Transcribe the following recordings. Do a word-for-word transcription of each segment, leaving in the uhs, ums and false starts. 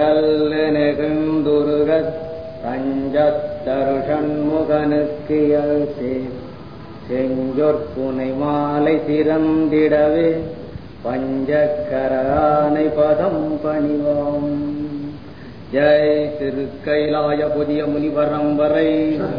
செஞ்சல்லு நெகுந்துருகத் தஞ்சத்தரு சண்முகனுக்கியல் செஞ்சொற்புனை மாலை சிறந்திடவே பஞ்சக்கரானை பதம் பணிவோம். ஜெய் திருக்கைலாய புதிய முனிவரம்பரை,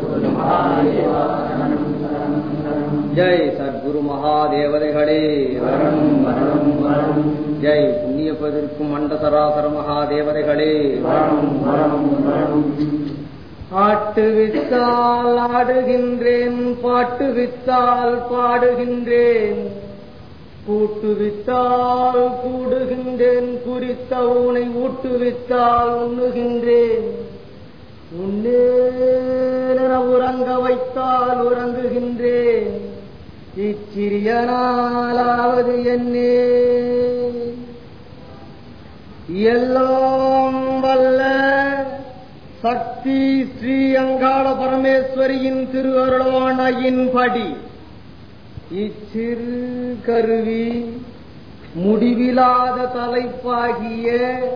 ஜெய் சத்குரு மகாதேவதைகளே வரம் வரம் வரம். ஜெய் புண்ணியப்பதற்கும் மண்டசராசர மகாதேவதைகளே வரம் வரம் வரம். ஆட்டு வித்தால் ஆடுகின்றேன், பாட்டு வித்தால் பாடுகின்றேன், கூட்டுவித்தால் கூடுகின்றேன், குறித்த ஊனை ஊட்டுவித்தால் உண்ணுகின்றேன், உன்னேன உறங்க வைத்தால் உறங்குகின்றேன், இச்சிறிய நாளாவது என்னே. எல்லாம் வல்ல சக்தி ஸ்ரீ அங்காள பரமேஸ்வரியின் திருவருளானையின்படி இச்சிறு கருவி முடிவிலாத தலைப்பாகிய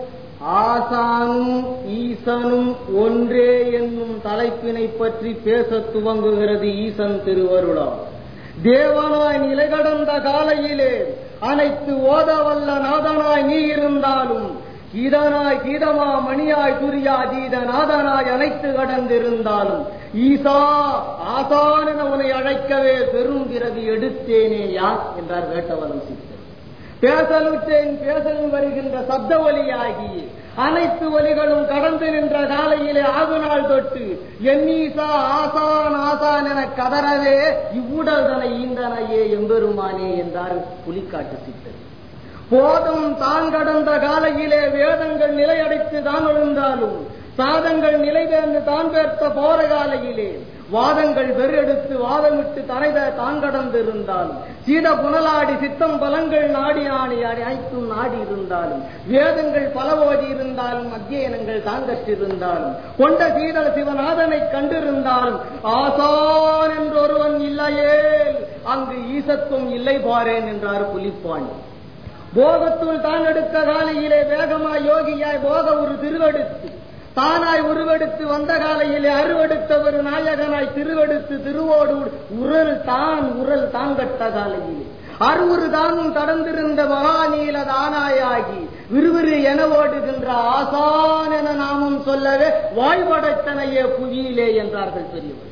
ஆசானும் ஈசனும் ஒன்றே என்னும் தலைப்பினை பற்றி பேச துவங்குகிறது. ஈசன் திருவருளால் தேவனாய் நிலை கடந்த காலையிலே அனைத்து ஓதவல்ல நாதனாய் நீ இருந்தாலும், கீதனாய் கீதமா மணியாய் துரியா தீத நாதனாய் அனைத்து கடந்திருந்தாலும், ஈசா ஆசான் என உன்னை அழைக்கவே பெரும் பிறவி எடுத்தேனே யார் என்றார் வேட்டவலம் சித்தர். பேசலுற்றேன் பேசலும் வருகின்ற சப்த ஒலியாகி அனைத்து ஒலிகளும் கடந்து நின்ற காலையிலே ஆகுநாள் தொட்டு என் ஈசா ஆசான் ஆசான் என கதறவே இவ்வுடல் தனை ஈந்தனையே எம்பெருமானே என்றார் புலிக்காட்டு சித்தர். போதும் தான் கடந்த காலையிலே வேதங்கள் நிலையடைத்து தான் எழுந்தாலும், சாதங்கள் நிலை பேர்ந்து தான் பேர்த்த போற காலையிலே வாதங்கள் வெறெடுத்து வாதமிட்டு தரைத தான் கடந்திருந்தாலும், சீத புனலாடி சித்தம் பலங்கள் நாடி ஆணி அனைத்தும் நாடி இருந்தாலும், வேதங்கள் பலவோதி இருந்தாலும், அத்தியனங்கள் தான் கற்றிருந்தாலும், கொண்ட சீதள சிவநாதனை கண்டிருந்தாலும், ஆசான் என்றொருவன் இல்லையே அங்கு ஈசத்துவம் இல்லை பாரேன் என்றார் புலிப்பாண்டி. போகத்துள் தான் எடுத்த காலையிலே வேகமாய் யோகியாய் போக ஒரு திருவெடுத்து தானாய் உருவெடுத்து வந்த காலையிலே அருவெடுத்த ஒரு நாயகனாய் திருவெடுத்து திருவோடு உரல் தான் உரல் தான் கட்ட காலையிலே அறுவுறு தானும் கடந்திருந்த மகாநீல தானாயாகி விறுவிறு என ஓடுகின்ற ஆசான் என நாமும் சொல்லவே வாழ்வடைத்தனையே புவியிலே என்றார்கள் பெரியவர்.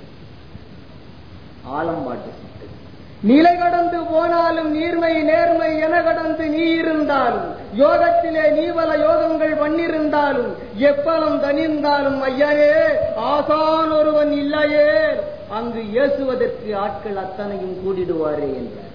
ஆலம்பாட்டு நிலை கடந்து போனாலும் நீர்மை நேர்மை என கடந்து நீ இருந்தாலும், யோகத்திலே நீவல யோகங்கள் பண்ணிருந்தாலும், எப்பலம் தனிர்ந்தாலும் ஐயனே ஆசான் ஒருவன் இல்லையே அங்கு ஏசுவதற்கு ஆட்கள் அத்தனையும் கூடிடுவாரே என்றார்.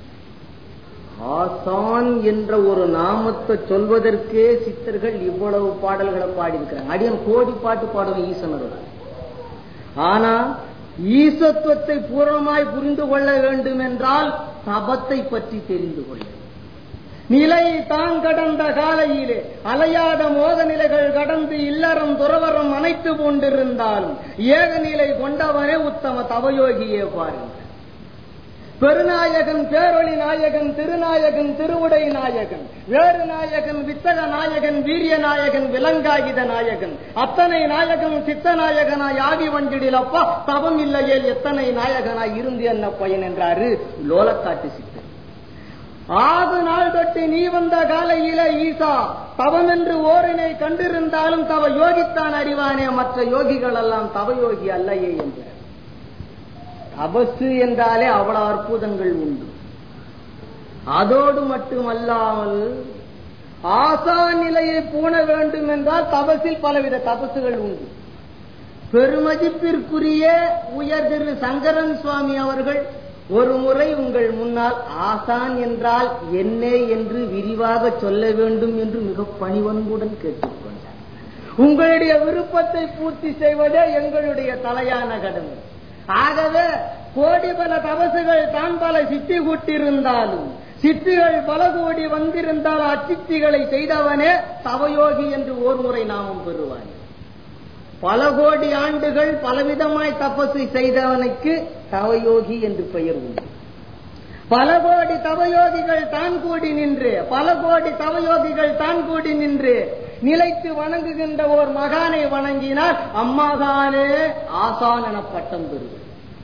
ஆசான் என்ற ஒரு நாமத்தை சொல்வதற்கே சித்தர்கள் இவ்வளவு பாடல்களை பாடியிருக்கிறாங்க. அடியன் கோடி பாட்டு பாடுவேன் ஈசனருடன். ஆனா ஈசத்துவத்தை பூர்வமாய் புரிந்து கொள்ள வேண்டும் என்றால் தபத்தை பற்றி தெரிந்து கொள்ள. நிலை தான் கடந்த காலையிலே அலையாத மோக நிலைகள் கடந்து இல்லறம் துறவரம் அனைத்து கொண்டிருந்தாலும் ஏக நிலை கொண்டவனே உத்தம தவயோகியே பாருங்கள். பெருநாயகன் பேரொளி நாயகன் திருநாயகன் திருவுடை நாயகன் வேறு நாயகன் வித்தக நாயகன் வீரிய நாயகன் விலங்காகித நாயகன் அத்தனை நாயகன் சித்த நாயகனாய் ஆகி வண்டிடிலப்பா தவம் இல்லையே எத்தனை நாயகனாய் இருந்து என்ன பயன் என்றாரு லோலக்காட்டு சித்தர். ஆறு நாள் தொட்டு நீ வந்த காலையில ஈசா தவம் என்று ஓரினை கண்டிருந்தாலும் தவ யோகித்தான் அறிவானே, மற்ற யோகிகள் எல்லாம் தவயோகி அல்லையே என்றார். தபசு என்றாலே அவ்வளவு அற்புதங்கள் உண்டு. அதோடு மட்டுமல்லாமல் ஆசான் நிலையை பூண வேண்டும் என்றால் தபசில் பலவித தபசுகள் உண்டு. பெருமதிப்பிற்குரிய உயர் திரு சங்கரன் சுவாமி அவர்கள் ஒரு முறை உங்கள் முன்னால் ஆசான் என்றால் என்ன என்று விரிவாக சொல்ல வேண்டும் என்று மிக பணிவன்புடன் கேட்டுக்கொண்டார். உங்களுடைய விருப்பத்தை பூர்த்தி செய்வதே எங்களுடைய தலையான கடமை. ஆகவே கோடி பல தபசுகள் தான் பல சித்தி கூட்டியிருந்தாலும் சித்திகள் பல கோடி வந்திருந்தால் அச்சித்திகளை செய்தவனே தவயோகி என்று ஓர் முறை நாமும் பெறுவார். பல கோடி ஆண்டுகள் பலவிதமாய் தபசு செய்தவனுக்கு தவயோகி என்று பெயர் உண்டு. பல கோடி தவயோகிகள் தான் கூடி நின்று பல கோடி தவயோகிகள் தான் கூடி நின்று நிலைத்து வணங்குகின்ற ஓர் மகானை வணங்கினால் அம்மகானே ஆசான் என பட்டம் பெறுவது.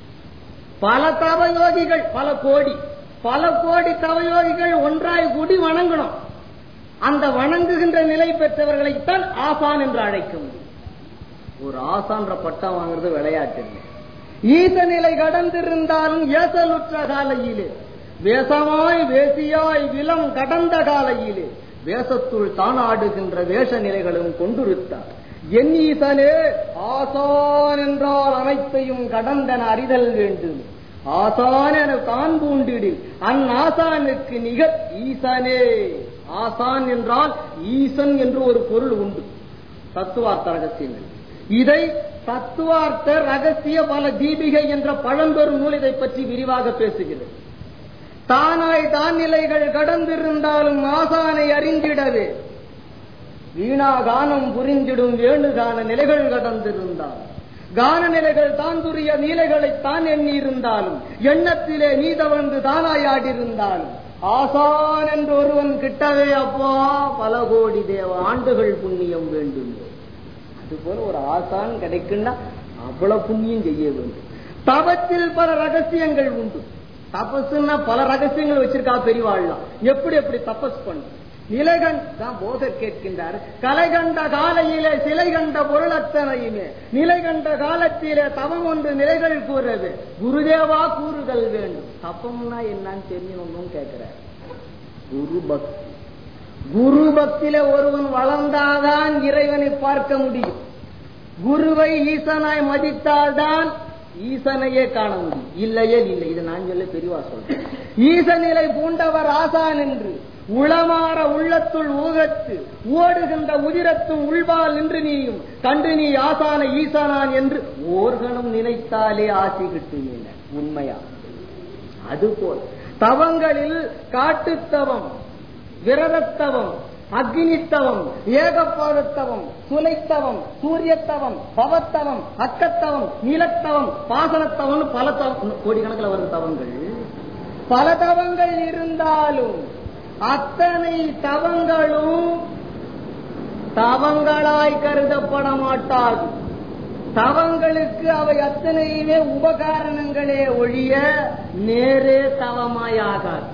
பல தவயோகிகள், பல கோடி பல கோடி தவயோகிகள் ஒன்றாய் கூடி வணங்கணும். அந்த வணங்குகின்ற நிலை பெற்றவர்களைத்தான் ஆசான் என்று அழைக்க முடியும். ஒரு ஆசான்ற பட்டம் வாங்குறது விளையாட்டு இல்லை. ஈச நிலை கடந்திருந்தாலும் ஏசலுற்ற காலையிலே, வேசமாய் வேசியாய் விலம் கடந்த காலையிலே வேசத்துள் தான் ஆடுகின்ற வேஷ நிலைகளும் கொண்டிருத்தார். என் ஈசனே ஆசான் என்றால் அனைத்தையும் கடந்தன அறிதல் வேண்டும். ஆசான் என தான் பூண்டிடு அந்நாசானுக்கு நிகர் ஈசனே. ஆசான் என்றால் ஈசன் என்று ஒரு பொருள் உண்டு தத்துவார்த்த ரகசியங்கள். இதை தத்துவார்த்த ரகசிய பல தீபிகை என்ற பழம்பெரும் நூல் இதை பற்றி விரிவாக பேசுகிறது. தானாய் தான் நிலைகள் கடந்திருந்தாலும் ஆசானை அறிந்திடவே வீணா கானம் புரிந்திடும் வேணுகான நிலைகள் கடந்திருந்தால் கான நிலைகள் தான் துரிய நீலைகளை தான் எண்ணி இருந்தாலும் எண்ணத்திலே நீதவந்து தானாயாடிருந்தாலும் ஆசான் என்று ஒருவன் கிட்டவே அப்பா பல கோடி தேவ ஆண்டுகள் புண்ணியம் வேண்டும். அதுபோல ஒரு ஆசான் கிடைக்குன்னா அவ்வளவு புண்ணியம் செய்ய வேண்டும். தபத்தில் பல ரகசியங்கள் உண்டு. தபசுன்னா பல ரகசியங்கள் வச்சிருக்கா பெரியவாழ்லாம். எப்படி எப்படி தபஸ் பண்ண நிலைகண் தான் போதர் கேட்கின்றார். கலை கண்ட காலையிலே சிலை கண்ட பொருள் அத்தனையுமே நிலை கண்ட காலத்திலே தவம் ஒன்று நிலைகள் கூறுறது குருதேவா கூறுதல் வேண்டும். தப்பம்னா என்னன்னு தெரியணும் கேட்கிறார். குரு பக்தி, குரு பக்தியில ஒருவன் வளர்ந்தாதான் இறைவனை பார்க்க முடியும். குருவை ஈசனாய் மதித்தால்தான் ஈசனையே காண முடியும். இல்லையே இல்லை. இது நான் சொல்ல பெரியவா சொல்றேன். ஈசநிலை பூண்டவர் ஆசான் என்று உளமாற உள்ளத்துள் ஊகத்து ஓடுகின்ற உதிரத்தும் உள்வால் நின்று நீயும் கண்டு நீ ஆசான ஈசானான் என்று ஓர்கணம் நினைத்தாலே ஆசி கிட்டுவீங்க. உண்மையா? அதுபோல் தவங்களில் காட்டுத்தவம், விரதத்தவம், அக்னித்தவம், ஏகப்பாதத்தவம், சுலைத்தவம், சூரியத்தவம், பவத்தவம், அக்கத்தவம், நீலத்தவம், பாசனத்தவம், பல தவம், கோடிக்கணக்கில் வரும் தவங்கள். பல தவங்கள் இருந்தாலும் அத்தனை தவங்களும் தவங்களாய் கருதப்பட மாட்டாது. தவங்களுக்கு அவை அத்தனையுமே உபகாரணங்களே ஒழிய நேரே தவமாயாகாது.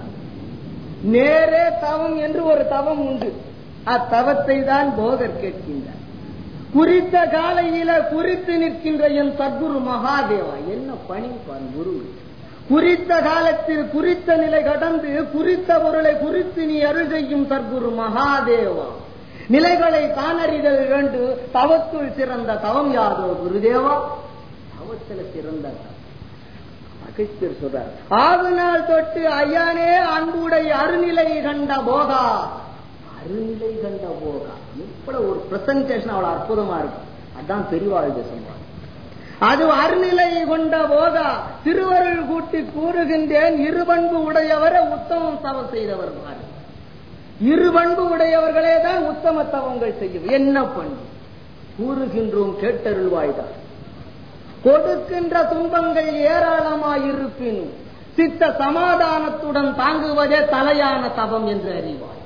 நேரே தவம் என்று ஒரு தவம் உண்டு. அத்தவத்தை தான் போகர் கேட்கின்றார். குறித்த காலையில குறித்து நிற்கின்ற என் சத்குரு மகாதேவா என்ன பணி பார் குரு. குறித்த காலத்தில் குறித்த நிலை கடந்து குறித்த பொருளை குறித்து நீ அருள் செய்யும் சத்குரு மகாதேவா. நிலைகளை தான் அறிதல் வேண்டும். தவத்துள் சிறந்த தவம் யாதோ குருதேவா? தவத்தில் சிறந்த அகஸ்தியர் சொல்றார். ஆறு நாள் தொட்டு ஐயானே அன்புடைய அருநிலை கண்ட போகா. அருநிலை கண்ட போகா இவ்வளவு ஒரு பிரசன்டேஷன் அவ்வளவு அற்புதமா இருக்கும். அதான் பெரியவாழ்வு சொல்றாங்க. அது அருநிலை கொண்ட போகா திருவருள் கூட்டி கூறுகின்றேன். இருபண்பு உடையவரை உத்தமம் தவம் செய்தவர். இருபண்பு உடையவர்களே தான் உத்தம தவங்கள் செய்யும். என்ன பண்பு கூறுகின்றோம் கேட்டருள்வாய்தான். கொடுக்கின்ற துன்பங்கள் ஏராளமாயிருப்பினும் சித்த சமாதானத்துடன் தாங்குவதே தலையான தவம் என்று அறிவாய்.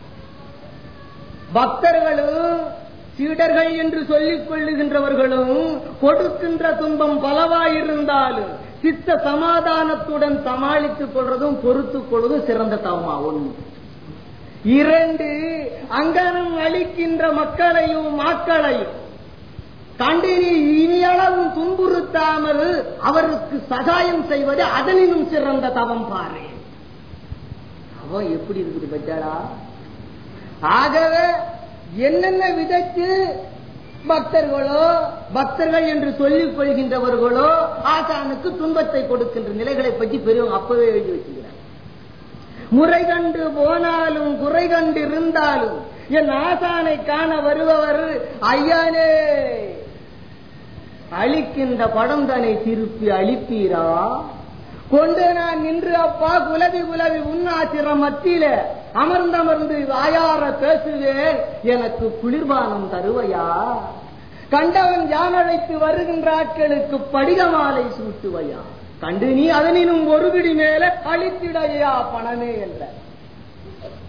பக்தர்களும் சீடர்கள் என்று சொல்லிக் கொள்ளுகின்றவர்களும் கொடுக்கின்ற துன்பம் பலவாயிருந்தாலும் சித்த சமாதானத்துடன் சமாளித்துக் கொள்வதும் பொறுத்துக் கொள்வதும் சிறந்த தவமா. ஒன்று. இரண்டு, அங்கனம் அளிக்கின்ற மக்களையும் மக்களையும் கண்டு நீ இனியளவும் துன்புறுத்தாமல் அவருக்கு சகாயம் செய்வது அதனினும் சிறந்த தவம் பாரு. அவன் எப்படி இருக்குது பச்சாடா. ஆகவே என்னென்ன விதத்தில் பக்தர்களோ பக்தர்கள் என்று சொல்லிக் கொள்கின்றவர்களோ ஆசானுக்கு துன்பத்தை கொடுக்கின்ற நிலைகளை பற்றி பெரியவங்க அப்பவே எழுதி வச்சுக்கிறார். முறை கண்டு போனாலும் குறை கண்டு இருந்தாலும் என் ஆசானை காண வருபவர் ஐயானே அளிக்கின்ற படம் தானே திருப்பி அளிப்பீரா கொண்டு நான் நின்று அப்பா குலவி குலவி உன்னாசிரம் மத்தியில அமர்ந்தமர்ந்து வாயார பேசுவேன். எனக்கு குளிர்பானம் தருவையா? கண்டவன் யானழைத்து வருகின்ற ஆட்களுக்கு படிகமாலை சூட்டுவையா? கண்டு நீ அதனினும் ஒரு பிடி மேல அழித்திடையா பணமே என்ற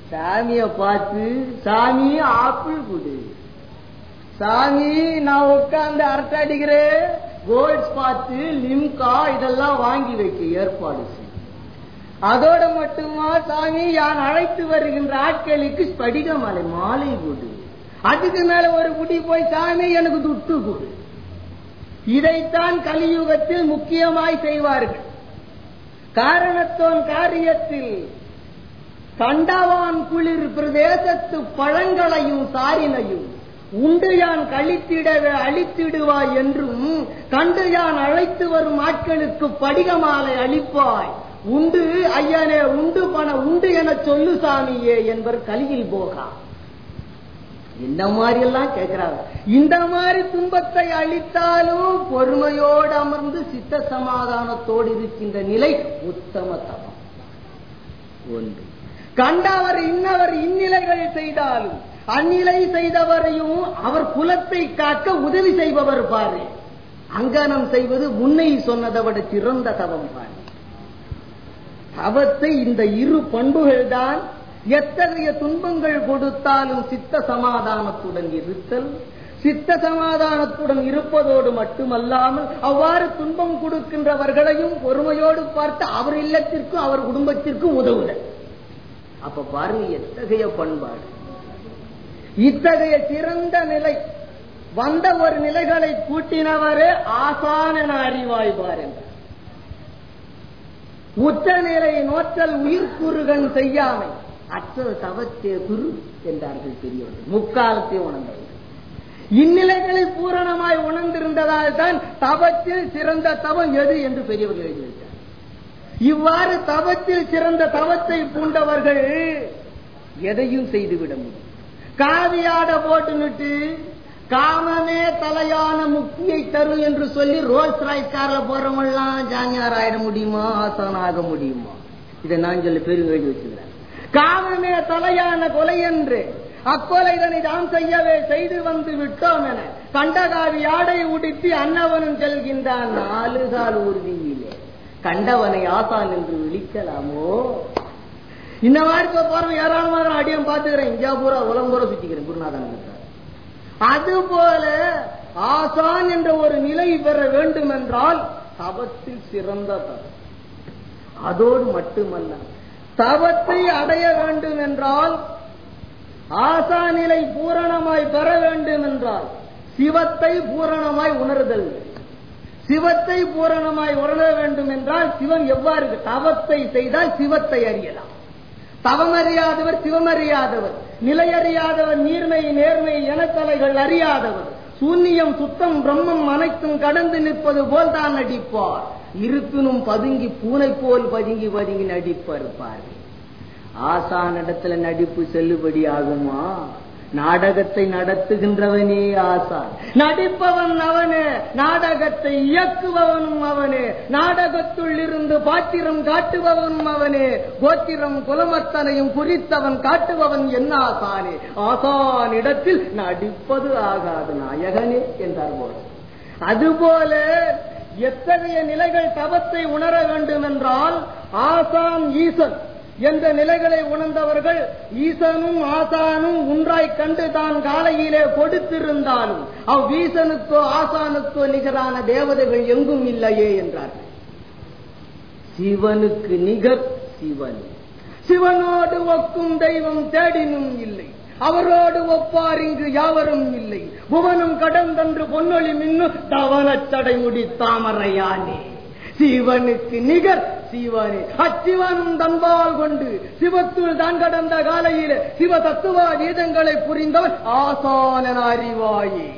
சாமிய பார்த்து, சாமி ஆப்பிள் கொடு, சாமி நான் உட்கார்ந்து அரட்டை அடிக்கிறேன், கோல்ட்ஸ் பார்த்து லிம்கா இதெல்லாம் வாங்கி வைக்க ஏற்பாடு செய்யும். அதோட மட்டுமா சாமி நான் அழைத்து வருகின்ற ஆட்களுக்கு ஸ்படிக மாலை மாலை கொடு, அதுக்கு மேல ஒரு குடி போய் சாமி எனக்கு துட்டு கொடு. இதைத்தான் கலியுகத்தில் முக்கியமாய் செய்வார்கள். காரணத்தோன் காரியத்தில் கண்டவான் குளிர் பிரதேசத்து பழங்களையும் சாரினையும் உண்டு யான் கழித்திடவே அழித்திடுவாய் என்றும் கண்டு யான் அழைத்து வரும் ஆட்களுக்கு படிகமாலை அளிப்பாய், உண்டு ஐயனே உண்டு பண உண்டு என சொல்லு சாமியே என்பர் கலியில் போகா. இந்த மாதிரி எல்லாம் கேட்கிறாங்க. இந்த மாதிரி துன்பத்தை அளித்தாலும் பொறுமையோடு அமர்ந்து சித்த சமாதானத்தோடு இருக்கின்ற நிலை உத்தம தவம் ஒன்று. கண்டவர் இன்னவர் இந்நிலைகள் செய்தாலும் அந்நிலை செய்தவரையும் அவர் குலத்தை காக்க உதவி செய்பவர் பாரு. அங்கனம் செய்வது முன்னை சொன்னதை விட சிறந்த தவம் பாரு. தவத்தை இந்த இரு பண்புகள் தான் எத்தகைய துன்பங்கள் கொடுத்தாலும் சித்த சமாதானத்துடன் இருத்தல், சித்த சமாதானத்துடன் இருப்பதோடு மட்டுமல்லாமல் அவ்வாறு துன்பம் கொடுக்கின்றவர்களையும் பொறுமையோடு பார்த்து அவர் இல்லத்திற்கும் அவர் குடும்பத்திற்கும் உதவுதல். அப்ப பாருங்க எத்தகைய பண்பாடு. இத்தகைய சிறந்த நிலை வந்த ஒரு நிலைகளை கூட்டினவரே ஆசான் என அறிவாய் பாருங்கள். உச்ச நிலை நோற்றல் உயிர் குறுகன் செய்யாமை அற்ற தவத்தே குரு என்றார்கள் பெரியவர்கள். முக்காலத்தை உணர்ந்தவர்கள் இந்நிலைகளை பூரணமாய் உணர்ந்திருந்ததால் தான் தவத்தில் சிறந்த தவம் எது என்று பெரியவர்கள் எழுதியிருக்கிறார். இவ்வாறு தவத்தில் சிறந்த தவத்தை பூண்டவர்கள் எதையும் செய்துவிட முடியும். காவியாட போட்டுனுட்டு காமமே தலையான முக்தியை தரும் என்று சொல்லி ரோல்ஸ் ராய்ஸ் கார்ல போறவங்கலாம் ஜானியார் ஆயிட முடியுமா, ஆசான் ஆக முடியுமா? இதை நான் சொல்லி பெரும் எழுதி வச்சுக்கிறேன். காமமே தலையான கொலை என்று அக்கொலைதனை தாம் செய்யவே செய்து வந்து விட்டோம் என கண்டகாவி ஆடை உடுத்தி அன்னவனும் செல்கின்றான் நாலு கால் உறுதியிலே கண்டவனை ஆசான் என்று விழிக்கலாமோ? இந்த மாதிரி போறவன் ஏராளமாக அடியம் பார்த்துக்கிறேன். இந்தியா பூரா உலகம் பூரா சுத்திக்கிறேன் குருநாதன். அதுபோல ஆசான் என்ற ஒரு நிலை பெற வேண்டும் என்றால் தவத்தில் சிறந்த தவம். அதோடு மட்டுமல்ல, தவத்தை அடைய வேண்டும் என்றால் ஆசா நிலை பூரணமாய் பெற வேண்டும் என்றால் சிவத்தை பூரணமாய் உணர்தல். சிவத்தை பூரணமாய் உணர வேண்டும் என்றால் சிவம் எவ்வாறு தவத்தை செய்தால் சிவத்தை அறியலாம். தவம் அறியாதவர் சிவமறியாதவர், நிலையறியாதவர் நீர்மை நேர்மை எனத்தலைகள் அறியாதவர், சூன்யம் சுத்தம் பிரம்மம் அனைத்தும் கடந்து நிற்பது போல் தான் நடிப்பார். இருப்பினும் பதுங்கி பூனை போல் பதுங்கி பதுங்கி நடிப்பார். ஆசானிடத்துல நடிப்பு செல்லுபடி ஆகுமா? நாடகத்தை நடத்துகின்றவனே ஆசான். நடிப்பவன் அவனே, நாடகத்தை இயக்குபவனும் அவனே, நாடகத்துள் இருந்து பாத்திரம் காட்டுபவனும் அவனே, கோத்திரம் குலமத்தனையும் குறித்தவன் காட்டுபவன் என்ன ஆசானே. ஆசான் இடத்தில் நடிப்பது ஆகாது நாயகனே என்றார் போல. அதுபோல எத்தகைய நிலைகள் தவத்தை உணர வேண்டும் என்றால் ஆசான் ஈசன் என்ற நிலைகளை உணர்ந்தவர்கள் ஈசனும் ஆசானும் ஒன்றாய் கண்டு தான் காலையிலே கொடுத்திருந்தாலும் அவ்வீசனுக்கோ ஆசானுக்கோ நிகரான தேவதைகள் எங்கும் இல்லையே என்றார்கள். சிவனுக்கு நிகர் சிவன், சிவனோடு ஒக்கும் தெய்வம் தேடினும் இல்லை, அவரோடு ஒப்பார் இங்கு யாவரும் இல்லை, புவனும் கடந்தன்று பொன்னொழி மின்னு தவனச்சடை முடி தாமரையானே. சிவனுக்கு நிகர் சிவனே. அச்சிவனும் தன்பால் கொண்டு சிவத்துள் தான் கடந்த காலையில் சிவ தத்துவ கீதங்களை புரிந்தவன் ஆசான அறிவாயே.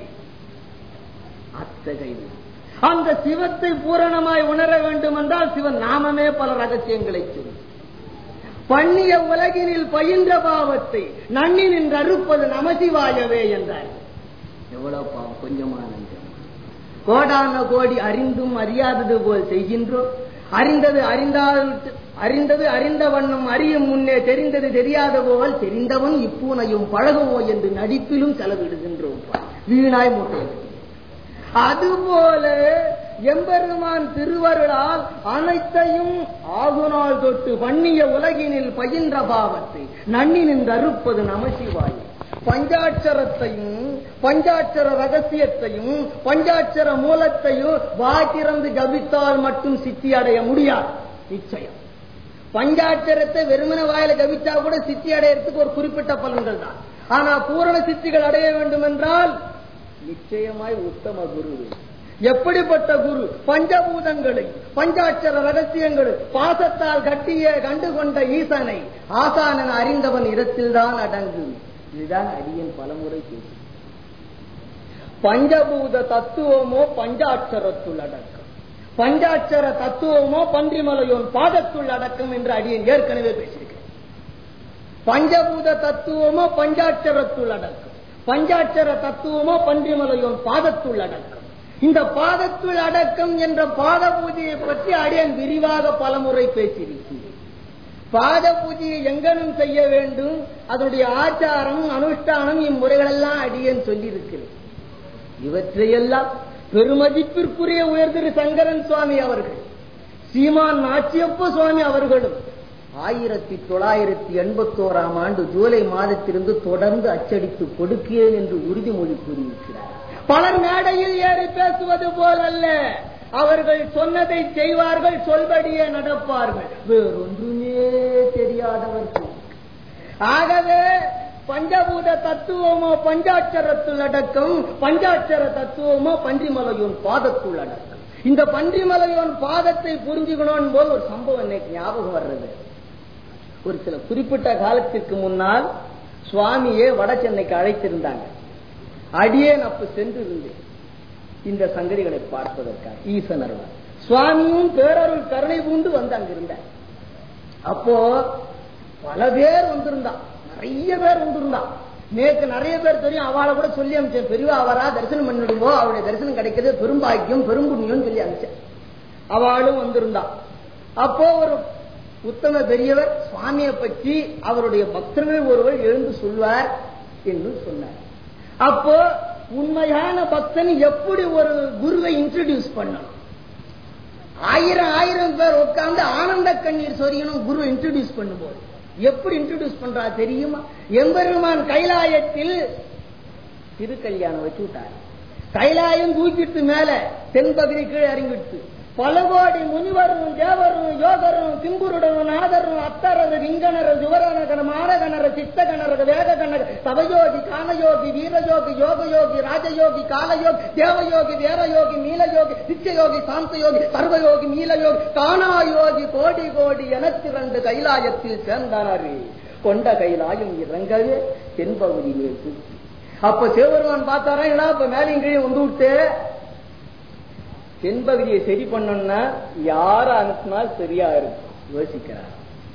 அத்தகைய அந்த சிவத்தை பூரணமாய் உணர வேண்டும் என்றால் சிவன் நாமமே பல ரகசியங்களை சொல்லும். பண்ணிய உலகினில் பயின்ற பாவத்தை நன்னி நின்று அறுப்பது நமசிவாயவே என்றார். எவ்வளவு பாவம், கொஞ்சமான கோடான கோடி அறிந்தும் அறியாதது போல் செய்கின்றோம். அறிந்தது அறிந்தால் அறிந்தது அறிந்த வண்ணம் அறியும் முன்னே தெரிந்தது தெரியாத போல் தெரிந்தவன் இப்பூனையும் பழகுவோ என்று நடிப்பிலும் செலவிடுகின்றோம். வீணாய் மூட்டை. அதுபோல எம்பெருமான் திருவருளால் அனைத்தையும் ஆகுநாள் தொட்டு பண்ணிய உலகினில் பயின்ற பாவத்தை நன்னி நின்று அறுப்பது நமசிவாய். பஞ்சாட்சரத்தையும் பஞ்சாட்சர ரகசியத்தையும் பஞ்சாட்சர மூலத்தையும் வாய்த்திறந்து ஜபித்தால் மட்டும் சித்தி அடைய முடியாது. நிச்சயம் பஞ்சாட்சரத்தை வெறுமன வாயில ஜபிச்சா கூட சித்தி அடையறதுக்கு ஒரு குறிப்பிட்ட பலன்கள் தான். ஆனா பூரண சித்திகள் அடைய வேண்டும் என்றால் நிச்சயமாய் உத்தம குரு. எப்படிப்பட்ட குரு? பஞ்சபூதங்களை பஞ்சாட்சர ரகசியங்களை பாசத்தால் கட்டிய கண்டுகொண்ட ஈசனை ஆசானன் அறிந்தவன் இடத்தில் தான் அடங்கு. இதுதான் அடியன் பலமுறை பேசு. பஞ்சபூத தத்துவமோ பஞ்சாட்சரத்துள் அடக்கம், பஞ்சாட்சர தத்துவமோ பன்றிமலையோன் பாதத்துள் அடக்கம் என்று அடியன் ஏற்கனவே பேசியிருக்கேன். பஞ்சபூத தத்துவமோ பஞ்சாட்சரத்துள் அடக்கம், பஞ்சாட்சர தத்துவமோ பன்றிமலையோன் பாதத்துள் அடக்கம். இந்த பாதத்துள் அடக்கம் என்ற பாத பூஜையை பற்றி அடியன் விரிவாக பலமுறை பேசியிருக்கிறேன். பாத பூஜையை எங்கனும் செய்ய வேண்டும், அதனுடைய ஆச்சாரம் அனுஷ்டானம் இம்முறைகள் எல்லாம் அடியன் சொல்லியிருக்கிறேன். இவற்றையெல்லாம் பெருமதிப்பிற்குரிய உயர்திரு சங்கரன் சுவாமி அவர்கள், சீமான் நாச்சியப்ப சுவாமி அவர்களும் ஆயிரத்தி தொள்ளாயிரத்தி எண்பத்தி ஓராம் ஆண்டு ஜூலை மாதத்திலிருந்து தொடர்ந்து அச்சடித்து கொடுக்கிறேன் என்று உறுதிமொழி கூறியிருக்கிறார். பலர் மேடையில் ஏறி பேசுவது போல் அல்ல, அவர்கள் சொன்னதை செய்வார்கள், சொல்படியே நடப்பார்கள், வேறொன்றுமே தெரியாதவர்கள். ஆகவே பஞ்சபூத தத்துவமோ பஞ்சாட்சரத்துள் அடக்கம், பஞ்சாட்சர தத்துவமோ பன்றிமலையோன் பாதத்துள் அடக்கம். இந்த பன்றிமலையோன் பாதத்தை புரிஞ்சுக்கணும் போது ஒரு சம்பவம் இன்னைக்கு ஞாபகம் வர்றது. ஒரு சில குறிப்பிட்ட காலத்திற்கு முன்னால் சுவாமியே வட சென்னைக்கு அழைத்திருந்தாங்க. அடியேன் அப்ப சென்று இருந்தேன் இந்த சங்கதிகளை பார்ப்பதற்காக. ஈசன் அருள் சுவாமியும் பேரருள் கருணை பூண்டு வந்து அங்கிருந்தார். அப்போ பல பேர் வந்திருந்தான், நிறைய பேர் வந்திருந்தான். நேற்று நிறைய பேர் தெரியும், அவளை கூட சொல்லி அனுப்பிச்சேன், பெரியவா அவரா தரிசனம் பண்ணிடுவோம், அவருடைய தரிசனம் கிடைக்கிறது பெரும்பாக்கியம் பெரும்புண்ணியம் சொல்லி அனுப்பிச்சேன். அவளும் வந்திருந்தான். அப்போ ஒரு உத்தம பெரியவர் சுவாமியை பற்றி அவருடைய பக்தர்கள் ஒருவர் எழுந்து சொல்வார் என்று சொன்னார். அப்போ உண்மையான பக்தன் எப்படி ஒரு குருவை இன்ட்ரோடியூஸ் பண்ணணும்? ஆயிரம் ஆயிரம் பேர் உட்கார்ந்து ஆனந்த கண்ணீர் சொரியணும் குரு இன்ட்ரோடியூஸ் பண்ணும்போது. எப்படி இன்ட்ரோடியூஸ் பண்றா தெரியுமா? எம்பெருமான் கைலாயத்தில் திருக்கல்யாணம் வச்சு விட்டார். கைலாயம் தூக்கிட்டு மேல தென்பகுதி கீழே இறங்கிட்டு பல கோடி முனிவரும் தேவரும் யோகரும் சிம்புருடரும் நாதரும் அத்தரது ரிங்கனர ஜுவரனகன மாரகனர சித்தகனரக வேதகனர தவயோகி காமயோகி வீரயோகி யோகயோகி ராஜயோகி காலயோகி தேவயோகி வேரயோகி நீலயோகி நிச்சயோகி சாந்தயோகி சர்வயோகி நீலயோகி காணாயோகி கோடி கோடி எனத்திரண்டு கைலாயத்தில் சேர்ந்தனர். கொண்ட கைலாயம் இறங்கவே தென்பகுதியிலே தூக்கி. அப்ப சிவபெருமான் பார்த்தாரா, இப்ப மேலையும் கீழே வந்து விட்டு தென்பகுதியை சரி பண்ணணும்னா யார அனுப்பினால் சரியா இருக்கும் யோசிக்கிறார்.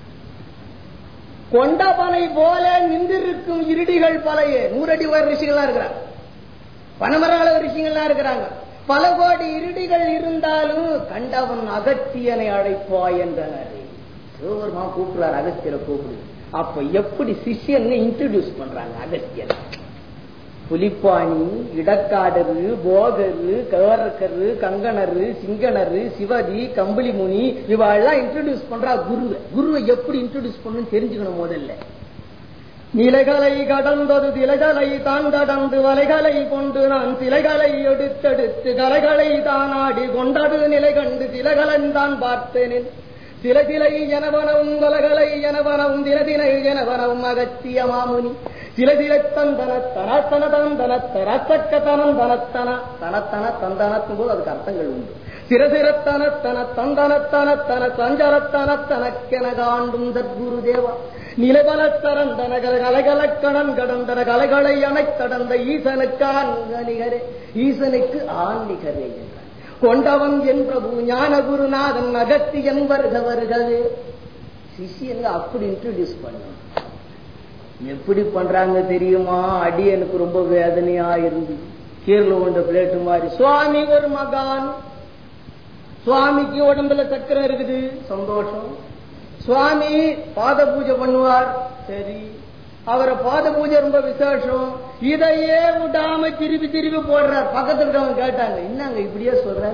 கொண்டபனை போல நின்றிருக்கும் இருடிகள் பலையே நூறடி உயர ரிஷிகளா இருக்கிறாங்க, பனமராள ரிஷிகளா இருக்கிறாங்க. பல கோடி இருடிகள் இருந்தாலும் கண்டவன் அகத்தியனை அழைப்பாய் என்றனர். சிவபெருமா கூப்பிடுறார், அகத்தியரை கூப்பிடு. அப்ப எப்படி சிஷியன் இன்ட்ரோடியூஸ் பண்றாங்க அகத்தியனை? புலிப்பாணி, இடக்காடரு, போகரு, கவரக்கரு, கங்கணரு, சிங்கனரு, சிவதி, கம்பளிமுனி இவெல்லாம் இன்ட்ரோடியூஸ் பண்றா குருவை. குருவை எப்படி இன்ட்ரோடியூஸ் பண்ணணும் தெரிஞ்சுக்கணும். முதல்ல நிலைகளை கடந்தது திலைகளை தாண்டடந்து வலைகளை கொண்டு நான் சிலைகளை எடுத்தெடுத்து கலைகளை தானாடி கொண்டது நிலை கண்டு சிலைகளந்தான் பார்த்தேன். சில சிலை எனவனவும் கலகலை எனவனவும் தினதினை எனவனவும் அகத்திய மாமுனி சில சில தந்தன தனத்தன தந்தன தரத்தக்க தனம் தனத்தன தனத்தன தந்தனத்தும் போது அதுக்கு அர்த்தங்கள் உண்டு. சிரசிரத்தனத்தன தந்தனத்தனத்தன சஞ்சரத்தனத்தனக்கென காண்டும் தற்குரு தேவா நிலபலத்தரந்தன கலைகலக்கணன் கடந்தன கலைகளை அனைத்தடந்த ஈசனுக்கு ஆன்நிகரே ஈசனுக்கு ஆன்நிகரே என்றார். கொண்டவன் என் பிரபு ஞான குருநாதன் அகத்தியன் வருக வருகவே. சிஷியன் அப்படி இன்ட்ரோடியூஸ் பண்ண எப்படி பண்றாங்க தெரியுமா? அடி எனக்கு ரொம்ப வேதனையா இருந்து கீழே கொண்ட பிளேட்டு மாதிரி. சுவாமி ஒரு மகான், சுவாமிக்கு உடம்புல சக்கரம் இருக்குது, சந்தோஷம். சுவாமி பாத பூஜை பண்ணுவார், சரி. அவரை பாத பூஜை ரொம்ப விசேஷம். இதையே விடாம திருப்பி திருப்பி போடுறார். பக்கத்துல இருக்கவங்க கேட்டாங்க, என்னங்க இப்படியே சொல்றாரு?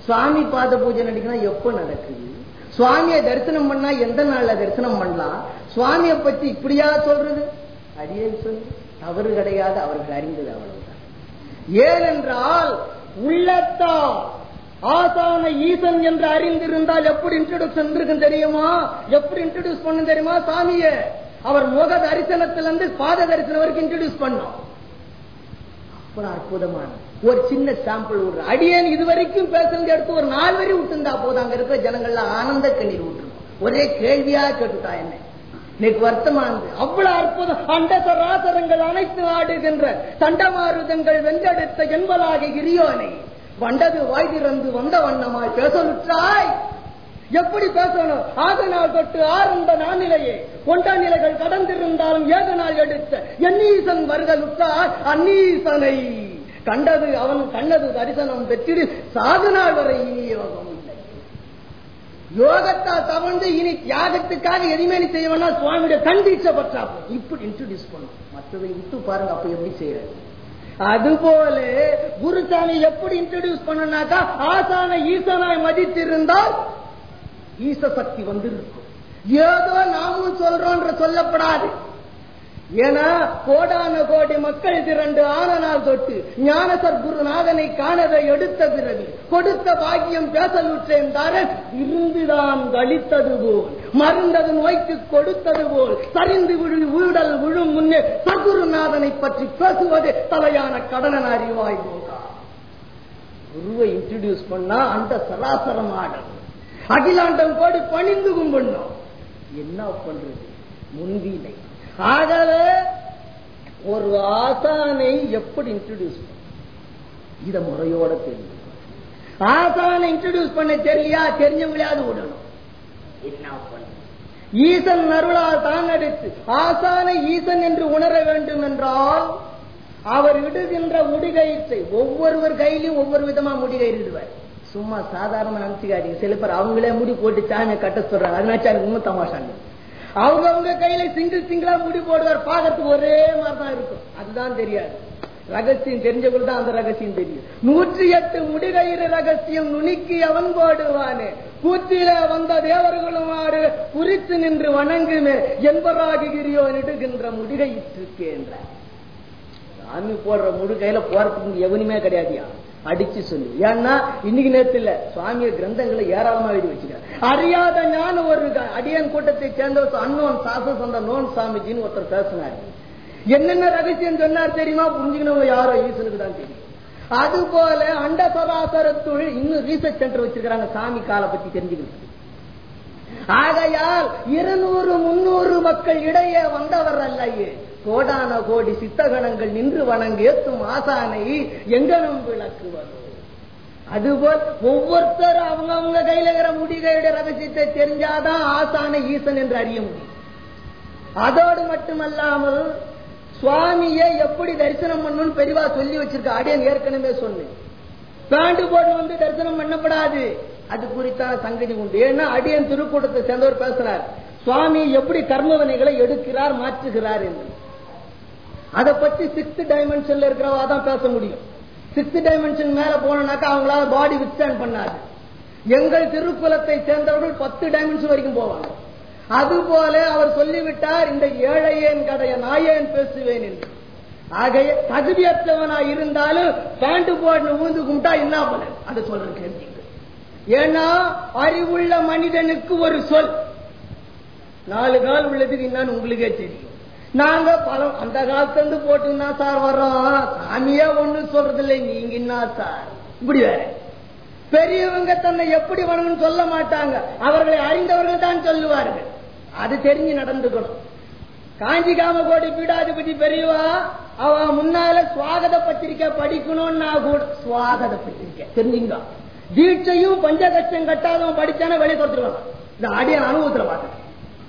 சுவாமி பாத பூஜை நடிக்கணும் எப்ப நடக்குது? சுவாமியை தரிசனம் பண்ணா எந்த நாள்ல தரிசனம் பண்ணலாம்? சுவாமியை பத்தி இப்படியா சொல்றது? அடியே சொல்லு, தவறு கிடையாது, அவர்கள் அறிந்தது அவ்வளவுதான். ஏனென்றால் உள்ளத்தா ஆசான ஈசன் என்று அறிந்திருந்தால் எப்படி இன்ட்ரோடியூஸ் இருக்கும் தெரியுமா? எப்படி இன்ட்ரோடியூஸ் பண்ண தெரியுமா? சாமியை அவர் முக தரிசனத்திலிருந்து பாத தரிசனம் வரைக்கும் இன்ட்ரோடியூஸ் பண்ணோம். அப்புறம் அற்புதமான ஒரு சின்ன சாம்பிள் விடுற அடியேன் இதுவரைக்கும் பேசுறது எடுத்து ஒரு நாலு வரி விட்டுருந்தா போதும், அங்க இருக்கிற ஜனங்கள்ல ஆனந்த கண்ணீர் விட்டுருவோம். ஒரே கேள்வியா கேட்டுட்டா என்ன இன்னைக்கு வருத்தமானது. அவ்வளவு அற்புதம். அண்ட சராசரங்கள் அனைத்து ஆடுகின்ற சண்டமாருதங்கள் வென்றெடுத்த என்பலாக கிரியோனை வண்டது வாய் திறந்து வந்த வண்ணமாய் பேசலுற்றாய். எப்படி பேசணும்? ஆக நாள் தொட்டு ஆரம்ப நானிலையே கொண்ட நிலைகள் கடந்திருந்தாலும் ஏக நாள் எடுத்த எண்ணீசன் வருதலுற்றாய். அந்நீசனை கண்டது அவன் கண்டது தரிசனம் பெற்று சாது நாள் வரை இனி யோகம் இல்லை. யோகத்தால் தவழ்ந்து இனி தியாகத்துக்காக எதுவுமே செய்ய வேணா சுவாமியுடைய கண்டீச்ச பற்றா இப்படி இன்ட்ரோடியூஸ் பண்ணும். மற்றதை விட்டு பாருங்க அப்ப எப்படி செய்யறது. அதுபோல குருசாமி எப்படி இன்ட்ரோடியூஸ் பண்ணனாக்கா ஆசான ஈசனாய் மதித்திருந்தால் ஈச சக்தி வந்து இருக்கும். ஏதோ நாமும் சொல்றோன்ற சொல்லப்படாது. ஏன்னா கோடான கோடி மக்கள் திரண்டு ஆன நாள் தொட்டு ஞானசர் குருநாதனை காணதை எடுத்த பிறகு கொடுத்த பாக்கியம் பேசலுற்றேன் தார இருந்துதான் கழித்தது போல் மருந்தது நோய்க்கு கொடுத்தது போல் சரிந்து விழு ஊடல் விழும் முன்னே சகுருநாதனை பற்றி பேசுவது தலையான கடன அறிவாய் போகா. குருவை இன்ட்ரோடியூஸ் பண்ணா அந்த சராசரம் ஆடல் அகிலாண்டம் கோடி பணிந்து கும்பிடணும். என்ன பண்றது? முன்வீலை. ஆகவே ஒரு ஆசானை எப்படி இன்ட்ரோடியூஸ் பண்ண இத முறையோட தெரியும். ஆசானை இன்ட்ரோடியூஸ் பண்ண தெரியலையா? தெரிஞ்சவங்களையாவது விடணும். என்ன பண்ண ஈசன் அருளால் தான் எடுத்து ஆசானை ஈசன் என்று உணர வேண்டும் என்றால் அவர் இடுகின்ற முடிகயிற்றை ஒவ்வொருவர் கையிலும் ஒவ்வொரு விதமா முடிகயிடுவார். சும்மா சாதாரண நினைச்சுக்காதீங்க. சில பேர் அவங்களே முடி போட்டு சாமியை கட்ட சொல்றாங்க. அதனால இன்னும் தமாஷாங்க. அவங்க அவங்க கையில சிங்கிள் சிங்கிளா முடி போடுவார். பாக்கிறதுக்கு ஒரே மாதிரிதான் இருக்கும். அதுதான் தெரியாது. ரகசியம் தெரிஞ்சவர்கள் தான் அந்த ரகசியம் தெரியும். நூற்றி எட்டு முடிகயிறு ரகசியம் நுணுக்கி அவன் போடுவானே கூத்தில வந்த தேவர்களும் ஆறு குறித்து நின்று வணங்குமே என்பராகிரியோ நெடுகின்ற முடிகயிற்றுக்கு என்ற சாமி போடுற முடி கையில போறதுக்கு எவனுமே கிடையாதியா. அடிச்சு சொல்லு. ஏன்னா இன்னைக்கு நேரத்தில் இல்ல, சுவாமிய கிரந்தங்களை ஏராளமா எழுதி வச்சுக்க. அறியாத ஞான ஒரு அடியன் கூட்டத்தை சேர்ந்த அன்னோன் சாச சொந்த நோன் சாமிஜின்னு ஒருத்தர் பேசினார். என்னென்ன ரகசியம் சொன்னார் தெரியுமா? புரிஞ்சுக்கணும் யாரோ ஈசனுக்கு தான் தெரியும். அது போல அண்ட சராசரத்துள் இன்னும் ரீசர்ச் சென்டர் வச்சிருக்கிறாங்க சாமி காலை பத்தி தெரிஞ்சுக்கிறது. ஆகையால் இருநூறு முன்னூறு மக்கள் இடையே வந்தவர் அல்லையே கோடான கோடி சித்தகணங்கள் நின்று வணங்கி ஏத்தும் ஆசானை எங்கனும் விளக்குவது. அதுபோல் ஒவ்வொருத்தர் அவங்க அவங்க கையில இருக்கிற முடிகையுடைய ரகசியத்தை தெரிஞ்சாதான் ஆசானை ஈசன் என்று அறிய முடியும். அதோடு மட்டுமல்லாமல் சுவாமியை எப்படி தரிசனம் பண்ணணும்னு பெரிவா சொல்லி வச்சிருக்க. அடியன் ஏற்கனவே சொன்னேன். பேண்டு போட்டு வந்து தரிசனம் பண்ணப்படாது. அது குறித்தான சங்கதி உண்டு. ஏன்னா அடியன் திருக்கூட்டத்தை சேர்ந்தவர் பேசுறார். சுவாமி எப்படி கர்மவினைகளை எடுக்கிறார் மாற்றுகிறார் என்று. அதை பத்தி சிக்ஸ்த் டைமென்ஷன்ல இருக்கிறவா தான் பேச முடியும். சிக்ஸ்த் டைமென்ஷன் மேல போனாக்கா அவங்களால பாடி வித்ஸ்டாண்ட் பண்ணாது. எங்கள் திருக்குலத்தை சேர்ந்தவர்கள் பத்து டைமென்ஷன் வரைக்கும் போவாங்க. அதுபோல அவர் சொல்லிவிட்டார், இந்த ஏழையேன் கதைய நாயேன் பேசுவேன் என்று. ஆகைய தகுதியற்றவனா இருந்தாலும் பேண்டு போட்டு ஊந்து கும்பிட்டா என்ன பண்ண அதை சொல்ற கேள்வி. ஏன்னா அறிவுள்ள மனிதனுக்கு ஒரு சொல், நாலு கால் உள்ளதுக்கு என்னன்னு உங்களுக்கே தெரியும். நாங்க பல அந்த காலத்திலிருந்து போட்டுன்னா சார் வர்றோம், சாமியே ஒண்ணு சொல்றது இல்லை, நீங்க என்ன சார் இப்படி வேற. பெரியவங்க தன்னை எப்படி வணங்கன்னு சொல்ல மாட்டாங்க, அவர்களை அறிந்தவர்கள் தான் சொல்லுவார்கள். அது தெரிஞ்சு நடந்துக்கணும். காஞ்சி காமகோடி பீடாதிபதி பெரியவா அவ முன்னால சுவாகத பத்திரிக்கை படிக்கணும்னா கூட சுவாகத பத்திரிக்கை தெரிஞ்சுங்க. தீட்சையும் பஞ்சகட்சம் கட்டாதவன் படிச்சானே வெளியே கொடுத்துருவாங்க. இந்த ஆடியன் அனுபவத்துல பார்த்து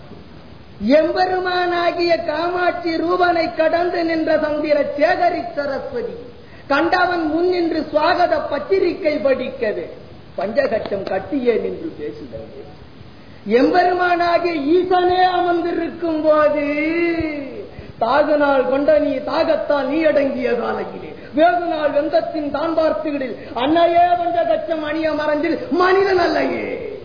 எம்பெருமானாகிய காமாட்சி ரூபனை கடந்து நின்ற சந்திர சேகரி சரஸ்வதி கண்டவன் முன் நின்று சுவாகத பத்திரிக்கை படிக்கவே பஞ்சகட்சம் கட்டியே நின்று பேசுகிறது. எம்பெருமானாகிய ஈசனே அமர்ந்திருக்கும் போது தாகுநாள் கொண்ட நீ தாகத்தான் நீ அடங்கிய காலையிலே வேறு நாள் வெந்தத்தின் தான் பார்த்துகளில் அன்னையே வந்த கச்சம் அணிய மறைஞ்சில் மனிதன் அல்லையே.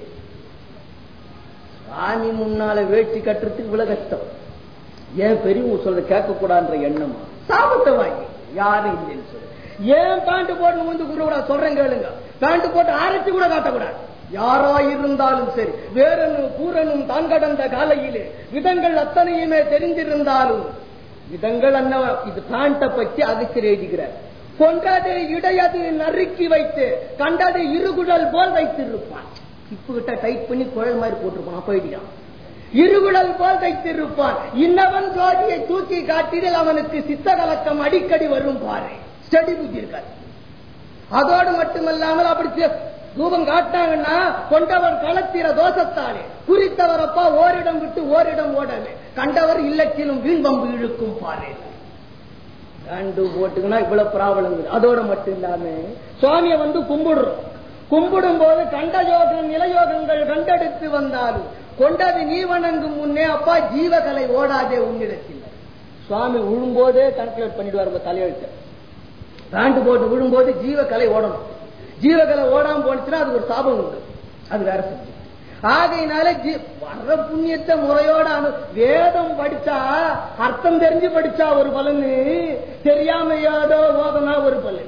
சாமி முன்னால வேட்சி கட்டுறதுக்கு இவ்வளவு கஷ்டம். ஏன் பெரியவங்க சொல்ற கேட்க கூடாதுன்ற எண்ணமா? சாபத்தை வாங்கி யாரும் இல்லைன்னு சொல்லு. ஏன் பேண்ட் போட்டு வந்து கூட சொல்றேன் கேளுங்க. பேண்ட் போட்டு அரைச்சு கூட காட்டக்கூடாது. யாரா இருந்தாலும் சரி, வேறனும் பூரனும் தான் கடந்த காலையிலே விதங்கள் அத்தனையுமே தெரிந்திருந்தாலும் விதங்கள் அன்ன இது பேண்ட பற்றி அதிர்ச்சி எழுதுகிறார். கொண்டதை இடையது நறுக்கி வைத்து கண்டதை இருகுழல் போல் வைத்திருப்பான். இப்ப கிட்ட டைட் பண்ணி குழல் மாதிரி போட்டிருப்பான். போயிட்டான். இருகுழல் போல் வைத்திருப்பான். இன்னவன் ஜோதியை தூக்கி காட்டினால் அவனுக்கு சித்த கலக்கம் அடிக்கடி வரும் பாரு. ஸ்டடி புத்தி இருக்காது. அதோடு மட்டுமல்லாமல் அப்படி ரூபம் காட்டாங்கன்னா கொண்டவர் களத்திர தோஷத்தாலே குறித்தவரப்பா ஓரிடம் விட்டு ஓரிடம் ஓடவே கண்டவர் இல்லத்திலும் வீண்பம்பு இழுக்கும் பாரு. கண்டு போட்டுங்கன்னா இவ்வளவு ப்ராப்ளம். அதோட மட்டும் இல்லாம சுவாமியை வந்து கும்பிடுறோம். கும்பிடும் போது கண்ட யோகம் நிலயோகங்கள் கண்டெடுத்து வந்தாலும் கொண்டது நீ வணங்கும் முன்னே அப்பா ஜீவகலை ஓடாதே உன்னிடத்தில். சுவாமி விழும்போதே கால்குலேட் பண்ணிடுவார் தலையெழுத்து. பேண்ட் போட்டு விழும்போது ஜீவகலை ஓடணும். ஜீவகலை ஓடாம போனுச்சுன்னா அது ஒரு சாபம் உண்டு. அது வேற செஞ்சு ஆகையினால வர்ற புண்ணியத்தை முறையோட வேதம் படிச்சா அர்த்தம் தெரிஞ்சு படிச்சா ஒரு பலனு, தெரியாம ஏதோ ஓதனா ஒரு பலன்.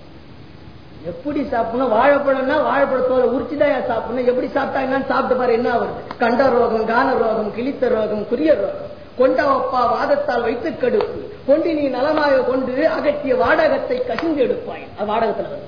எப்படி சாப்பிடணும்? வாழைப்பழம்னா வாழைப்பழத்தோட உரிச்சுதான் சாப்பிடணும். எப்படி சாப்பிட்டா என்னன்னு சாப்பிட்டு பாரு என்ன வருது? கண்ட ரோகம், கான ரோகம், கிழித்த ரோகம், குரிய ரோகம். கொண்ட ஒப்பா வாதத்தால் வைத்து கெடுப்பு கொண்டு நீ நலமாக கொண்டு அகற்றிய வாடகத்தை கசிந்து எடுப்பாய். அது வாடகத்துல வருது.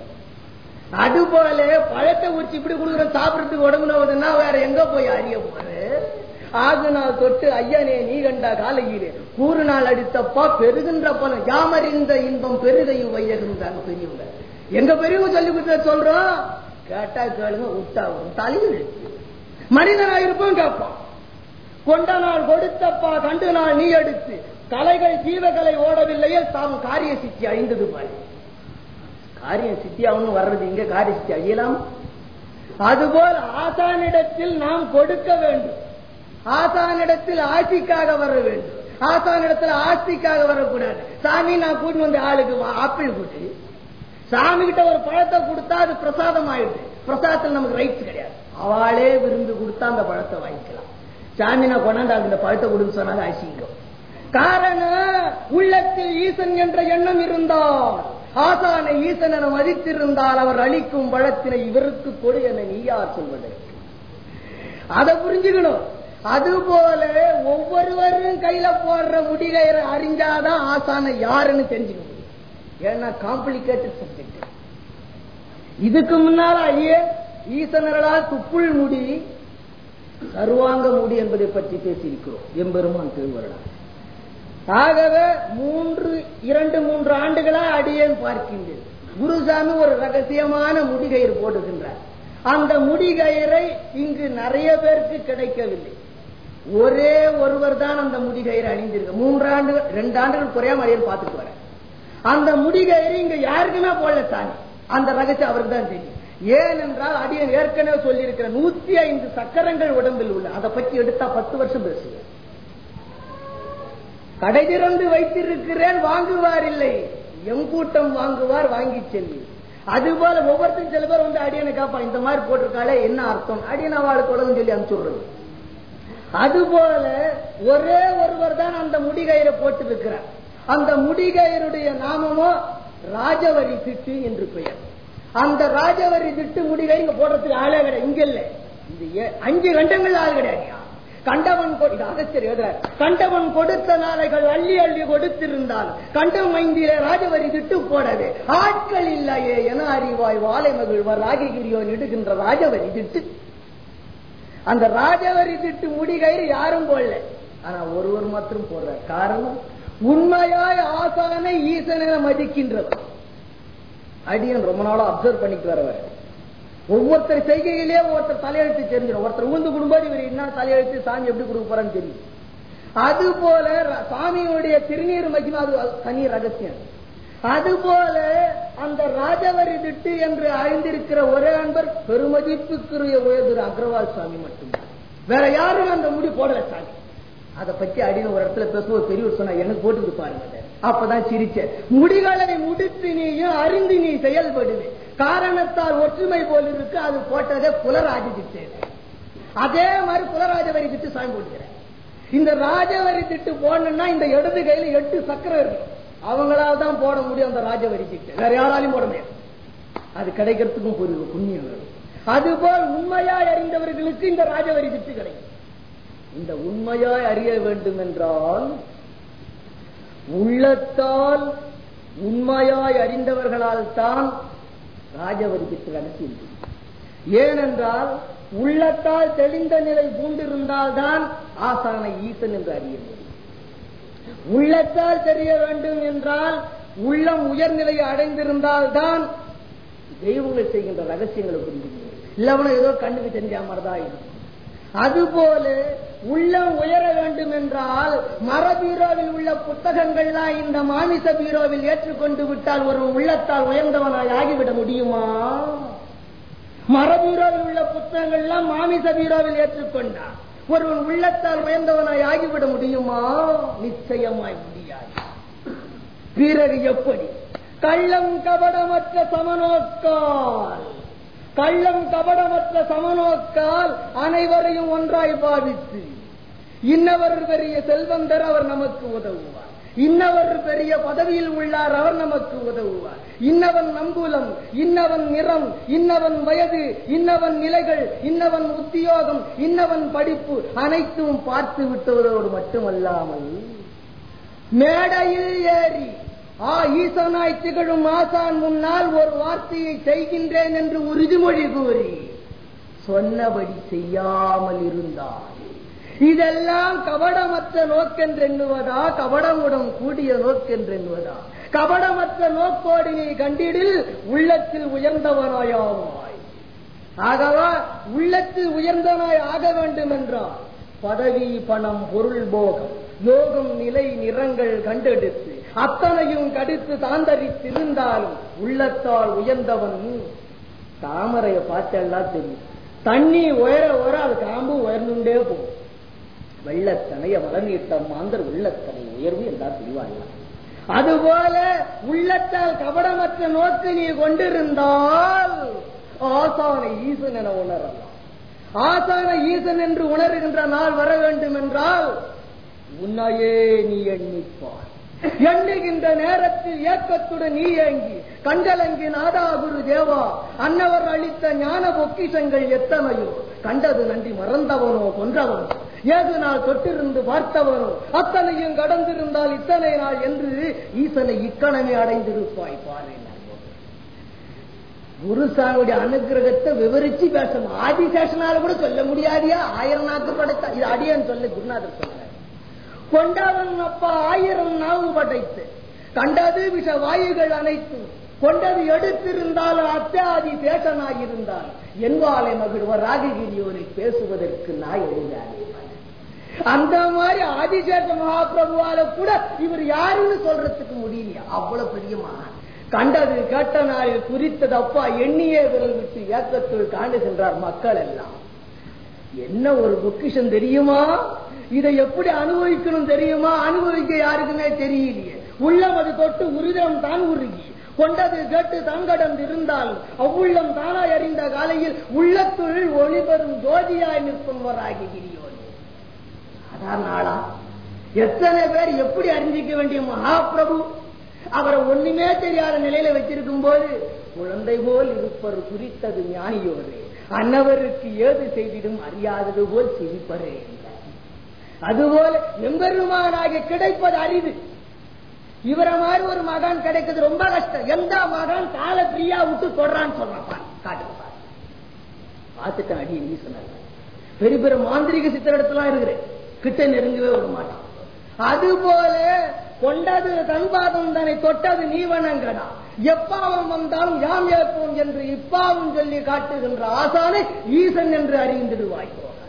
அதுபோல பழத்தை உரிச்சு இப்படி கொடுக்குற சாப்பிடறதுக்கு உடம்பு நோவுதுன்னா வேற எங்க போய் அறிய போற? ஆகு நாள் தொட்டு ஐயனே நீ கண்டா காலையிலே கூறு நாள் அடித்தப்பா பெருகின்ற பலம் யாமறிந்த இன்பம் பெருகையும் வையகின்றாங்க பெரியவங்க. எங்க பெரியவங்க சொல்லி கொடுத்த சொல்றோம். கேட்டா கேளுங்க, விட்டா தலையெழுத்து. மனிதனாயிருப்போம் கேட்பான். கொண்ட நாள் கொடுத்தப்பா கண்டு நாள் நீ எடுத்து கலைகள் ஜீவகலை ஓடவில்லையே தாம் காரிய சித்தி அழிந்தது பாரு. காரியம் சித்தியாவும் வர்றது இங்க காரிய சித்தி அழியலாம். அதுபோல் ஆசானிடத்தில் நாம் கொடுக்க வேண்டும். ஆசானிடத்தில் ஆட்சிக்காக வர வேண்டும். ஆசானிடத்தில் ஆட்சிக்காக வரக்கூடாது. சாமி நான் கூட்டு வந்த ஆளுக்கு ஆப்பிள் கூட்டு சாமி கிட்ட ஒரு பழத்தை கொடுத்தா அது பிரசாதம் ஆயிடுது. பிரசாதத்தில் நமக்கு ரைட்ஸ் கிடையாது. அவளே விருந்து கொடுத்தா அந்த பழத்தை வாங்கிக்கலாம். சாமி நான் கொண்டாந்து அந்த பழத்தை கொடுத்து சொன்னாங்க அசிங்கம். காரணம் உள்ளத்தில் ஈசன் என்ற எண்ணம் இருந்தால், ஆசானை ஈசன் என மதித்திருந்தால் அவர் அளிக்கும் பழத்தினை இவருக்கு கொடு என நீ யார் சொல்வதற்கு? அதை புரிஞ்சுக்கணும். அதுபோல ஒவ்வொருவரும் கையில போடுற முடிகயிற அறிஞ்சாதான் ஆசானை யாருன்னு தெரிஞ்சுக்கணும். ஏன்னா காம்ப்ளிகேட்டட் சப்ஜெக்ட். இதுக்கு முன்னால ஐயே ஈசனர்களால் துப்புள் முடி சர்வாங்க முடி என்பதை பற்றி பேசியிருக்கிறோம் எம்பெருமான் திருவருளால். ஆகவே மூன்று இரண்டு மூன்று ஆண்டுகளா அடியேன் பார்க்கின்றேன். குருசாமி ஒரு ரகசியமான முடிகயிறு போடுகின்றார். அந்த முடிகயிறை இங்கு நிறைய பேருக்கு கிடைக்கவில்லை. ஒரே ஒருவர் தான் அந்த முடிகயிறு அணிந்திருக்க. மூன்று ஆண்டுகள் ரெண்டு ஆண்டுகள் குறையாம அடியேன் பார்த்துட்டு வரேன். அந்த முடிகயிறு இங்க யாருக்குமே போடல சாமி. அந்த ரகசியம் அவருக்கு தான் தெரியும். ஏனென்றால் அடியன் ஏற்கனவே சொல்லியிருக்கிற நூத்தி ஐந்து சக்கரங்கள் உடம்பில் உள்ள அதை பற்றி எடுத்தா பத்து வருஷம் பேசுவேன். கடை திறந்து வைத்திருக்கிறேன் வாங்குவார் இல்லை, எம் கூட்டம் வாங்குவார் வாங்கி செல்லி. அதுபோல ஒவ்வொருத்தரும் சில பேர் வந்து அடியனை காப்பா இந்த மாதிரி போட்டிருக்காளே என்ன அர்த்தம் அடியன் அவளுக்கு உலகம் சொல்லி அனுப்பிச்சுடுறது. அதுபோல ஒரே ஒருவர் தான் அந்த முடிகயிறை போட்டு இருக்கிறார். அந்த முடிகயிறுடைய நாமமோ ராஜவரி திட்டு என்று பெயர். அந்த ராஜவரி திட்டு முடிகயிறு இங்க போடுறதுக்கு ஆளே கிடையாது. இங்க இல்ல, இந்த அஞ்சு கண்டங்கள் ஆள் கிடையாது. கண்டவன் எழுதுறார், கண்டவன் கொடுத்த நாளைகள் அள்ளி அள்ளி கொடுத்திருந்தால் கண்டம் ஐந்திலே ராஜவரி திட்டு போடவே ஆட்கள் இல்லையே என அறிவாய் வாழை மகிழ்வார் ராககிரியோ இடுகின்ற ராஜவரி திட்டு. அந்த ராஜவரி திட்டு முடிகயிறு யாரும் போடல, ஆனா ஒருவர் மாத்திரம் போடுறார். காரணம் உண்மையாய் ஆசானை ஈசனை மதிக்கின்றவர். அடியன் ரொம்ப நாளா அப்சர்வ் பண்ணிட்டு வரவர். ஒவ்வொருத்தர் செய்கையிலே ஒருத்தர் தலையெழுத்து தெரிஞ்சிடும். ஒருத்தர் ஊந்து குடும்பம் இவர் என்ன தலையெழுத்து சாமி எப்படி கொடுக்க போறான்னு தெரியும். அது போல சாமியுடைய திருநீர் மகிமா அது தனி ரகசியம். அதுபோல அந்த ராஜவரி திட்டு என்று அறிந்திருக்கிற ஒரே அன்பர் பெருமதிப்புக்குரிய உயர்திரு அக்ரவால் சுவாமி மட்டும்தான். வேற யாரும் அந்த முடி போடல சாமி. அதை பற்றி அடின ஒரு இடத்துல பேசுவோம் பெரியவர் சொன்னா எனக்கு போட்டு பாருங்க. அப்பதான் சிரிச்ச. முடிகளை முடித்து நீயும் அறிந்து நீ செயல்படுவே, காரணத்தால் ஒற்றுமை போல் இருக்கு. அது போட்டதே புலராஜ திட்டு. அதே மாதிரி புலராஜ வரி திட்டு சாமி போட்டுக்கிறேன். இந்த ராஜவரி திட்டு போடணும்னா இந்த இடது கையில எட்டு சக்கரம் இருக்கு, அவங்களால தான் போட முடியும் அந்த ராஜவரி திட்டு, வேற யாராலையும் போட முடியாது. அது கிடைக்கிறதுக்கும் பொருள் புண்ணியம் வேணும். அதுபோல் உண்மையாய் அறிந்தவர்களுக்கு இந்த ராஜவரி திட்டு கிடைக்கும். இந்த உண்மையாய் அறிய வேண்டும் என்றால் உள்ளத்தால் உண்மையாய் அறிந்தவர்களால் தான் ராஜவரி திட்டு நடத்தி. ஏனென்றால் உள்ளத்தால் தெளிந்த நிலை பூண்டிருந்தால் தான் ஆசானை ஈசன் என்று அறிய முடியும். உள்ளத்தால் தெரிய வேண்டும் என்றால் உள்ளம் உயர்நிலையை அடைந்திருந்தால் தான் தெய்வங்கள் செய்கின்ற ரகசியங்களை புரிந்து முடியும். இல்லவன ஏதோ கண்ணுக்கு தெரிஞ்ச மாதிரிதான் இருக்கும். அதுபோல உள்ளம் உயர வேண்டும் என்றால் மர பீரோவில் உள்ள புத்தகங்கள்லாம் இந்த மாமிச பீரோவில் ஏற்றுக்கொண்டு விட்டால் ஒரு உள்ளத்தால் உயர்ந்தவனாய் ஆகிவிட முடியுமா? மர பீரோவில் உள்ள புத்தகங்கள்லாம் மாமிச பீரோவில் ஏற்றுக்கொண்டார் ஒருவன் உள்ளத்தால் உயர்ந்தவனாய் ஆகிவிட முடியுமா? நிச்சயமாய் முடியாது. பிறகு எப்படி? கள்ளம் கபடமற்ற சமநோக்கால் கள்ளம் கபடமற்ற சமநோக்கால் அனைவரையும் ஒன்றாய் பாவித்து இன்னவர் பெரிய செல்வந்தர் அவர் நமக்கு உதவுவார், இன்னவர் பெரிய பதவியில் உள்ளார் அவர் நமக்கு உதவுவார், இன்னவன் நம்புலம், இன்னவன் நிறம், இன்னவன் வயது, இன்னவன் நிலைகள், இன்னவன் உத்தியோகம், இன்னவன் படிப்பு அனைத்தும் பார்த்து விட்டவரோடு மட்டுமல்லாமல் மேடையில் ஏறி ஆ ஈசனாய் திகழும் ஆசான் முன்னால் ஒரு வார்த்தையை செய்கின்றேன் என்று உறுதிமொழி கூறி சொன்னபடி செய்யாமல் இருந்தார். இதெல்லாம் கபடமற்ற நோக்கென்றெண்ணுவதா, கபடமுடன் கூடிய நோக்கென்றெண்ணுவதா? கபடமற்ற நோக்கோடு நீ கண்டிடில் உள்ளத்தில் உயர்ந்தவனாயாவாய். ஆகவா உள்ளத்தில் உயர்ந்தவனாய் ஆக வேண்டும் என்றால் பதவி, பணம், பொருள், போகம், யோகம், நிலை, நிறங்கள் கண்டெடுத்து அத்தனையும் கடித்து தாந்தரித்திருந்தாலும் உள்ளத்தால் உயர்ந்தவன் தாமரையை பார்த்தெல்லாம் தெரியும். தண்ணி உயர உயர அது காம்பு உயர்ந்துட்டே போகும். வெள்ளத்தனைய வளநீட்டம் மாந்தர் உள்ளத்தனை உயர்வு என்றால் தெரிவாங்க. அதுபோல உள்ளத்தால் கபடமற்ற நோக்கு நீ கொண்டிருந்தால் ஆசானை ஈசன் என உணரலாம். ஆசான ஈசன் என்று உணர்கின்ற நாள் வர வேண்டும் என்றால் உன்னையே நீ எண்ணிப்பார். எண்ணுகின்ற நேரத்தில் ஏக்கத்துடன் நீ ஏங்கி கண்டலங்கி நாதா குரு தேவா அன்னவர் அளித்த ஞான பொக்கிஷங்கள் எத்தனையோ கண்டது நன்றி மறந்தவனோ கொன்றவனோ ஏது நாள் தொட்டிருந்து பார்த்தவனோ அத்தனையும் கடந்திருந்தால் இத்தனை நாள் என்று ஈசனை இக்கணமே அடைந்திருப்பாய் பாரு. குருசாமியுடைய அனுகிரகத்தை விவரிச்சு பேசணும். ஆதிசேஷனால கூட சொல்ல முடியாதியா? ஆயிரம் நாக்கு படைத்தா இது அடியான்னு சொல்ல குருநாதர் சொல்ல. கொண்டவன் அப்பா ஆயிரம் நாவு படைத்து கண்டது விஷ வாயுகள் அனைத்தும் கொண்டது எடுத்திருந்தால் அத்தியாதி சேஷனாயிருந்தால் என்பாலை மகிழ்வர் ராககிரியோரை பேசுவதற்கு நாய் எழுந்தாரே. அந்த மாதிரி ஆதிசேஷ மகாபிரபுவால கூட இவர் யாருன்னு சொல்றதுக்கு முடியலையா? அவ்வளவு பெரிய மகான். கண்டது கேட்ட நாளில் குறித்தது அப்பா எண்ணியே விரல் விட்டு ஏக்கத்துள் காணுகின்றார் மக்கள் எல்லாம். என்ன ஒரு பொக்கிஷம் தெரியுமா? இதை எப்படி அனுபவிக்கணும் தெரியுமா? அனுபவிக்க யாருக்குமே தெரியலையே. உள்ளம் அது தொட்டு உருதம் தான் உருகி கொண்டது கேட்டு தங்கடந்து இருந்தாலும் அவ்வுள்ளம் தானாய் அறிந்த காலையில் உள்ளத்துள் ஒளிபெறும் ஜோதியாய் நிற்பவராகிறியோம். அதான் நாளா எத்தனை பேர் எப்படி அறிஞ்சிக்க வேண்டிய மகாபிரபு அவரை ஒண்ணுமே தெரியாத நிலையில வச்சிருக்கும் போது குழந்தை போல் இருப்பர் குறித்தது ஞானியோரே அன்னவருக்கு ஏது செய்திடும் அறியாதது போல் சிரிப்பரே என்றார். அதுபோல எம்பெருமானாக கிடைப்பது அரிது. இவரை மாதிரி ஒரு மகான் கிடைக்கிறது ரொம்ப கஷ்டம். எந்த மகான் கால பிரியா விட்டு தொடரான்னு சொல்றான் காட்டு பார்த்துட்டேன். அடி நீ சொன்னாங்க பெரிய பெரிய மாந்திரிக சித்திரத்தெல்லாம் இருக்கிறேன், கிட்ட நெருங்கவே விட மாட்டான். அதுபோல கொண்டது தன்பாதம் தன்னை தொட்டது நீ வணங்கடா, எப்பாவம் வந்தாலும் யாம் ஏற்போம் என்று இப்பாவும் சொல்லி காட்டுகின்ற ஆசானை ஈசன் என்று அறிந்திடுவாய்.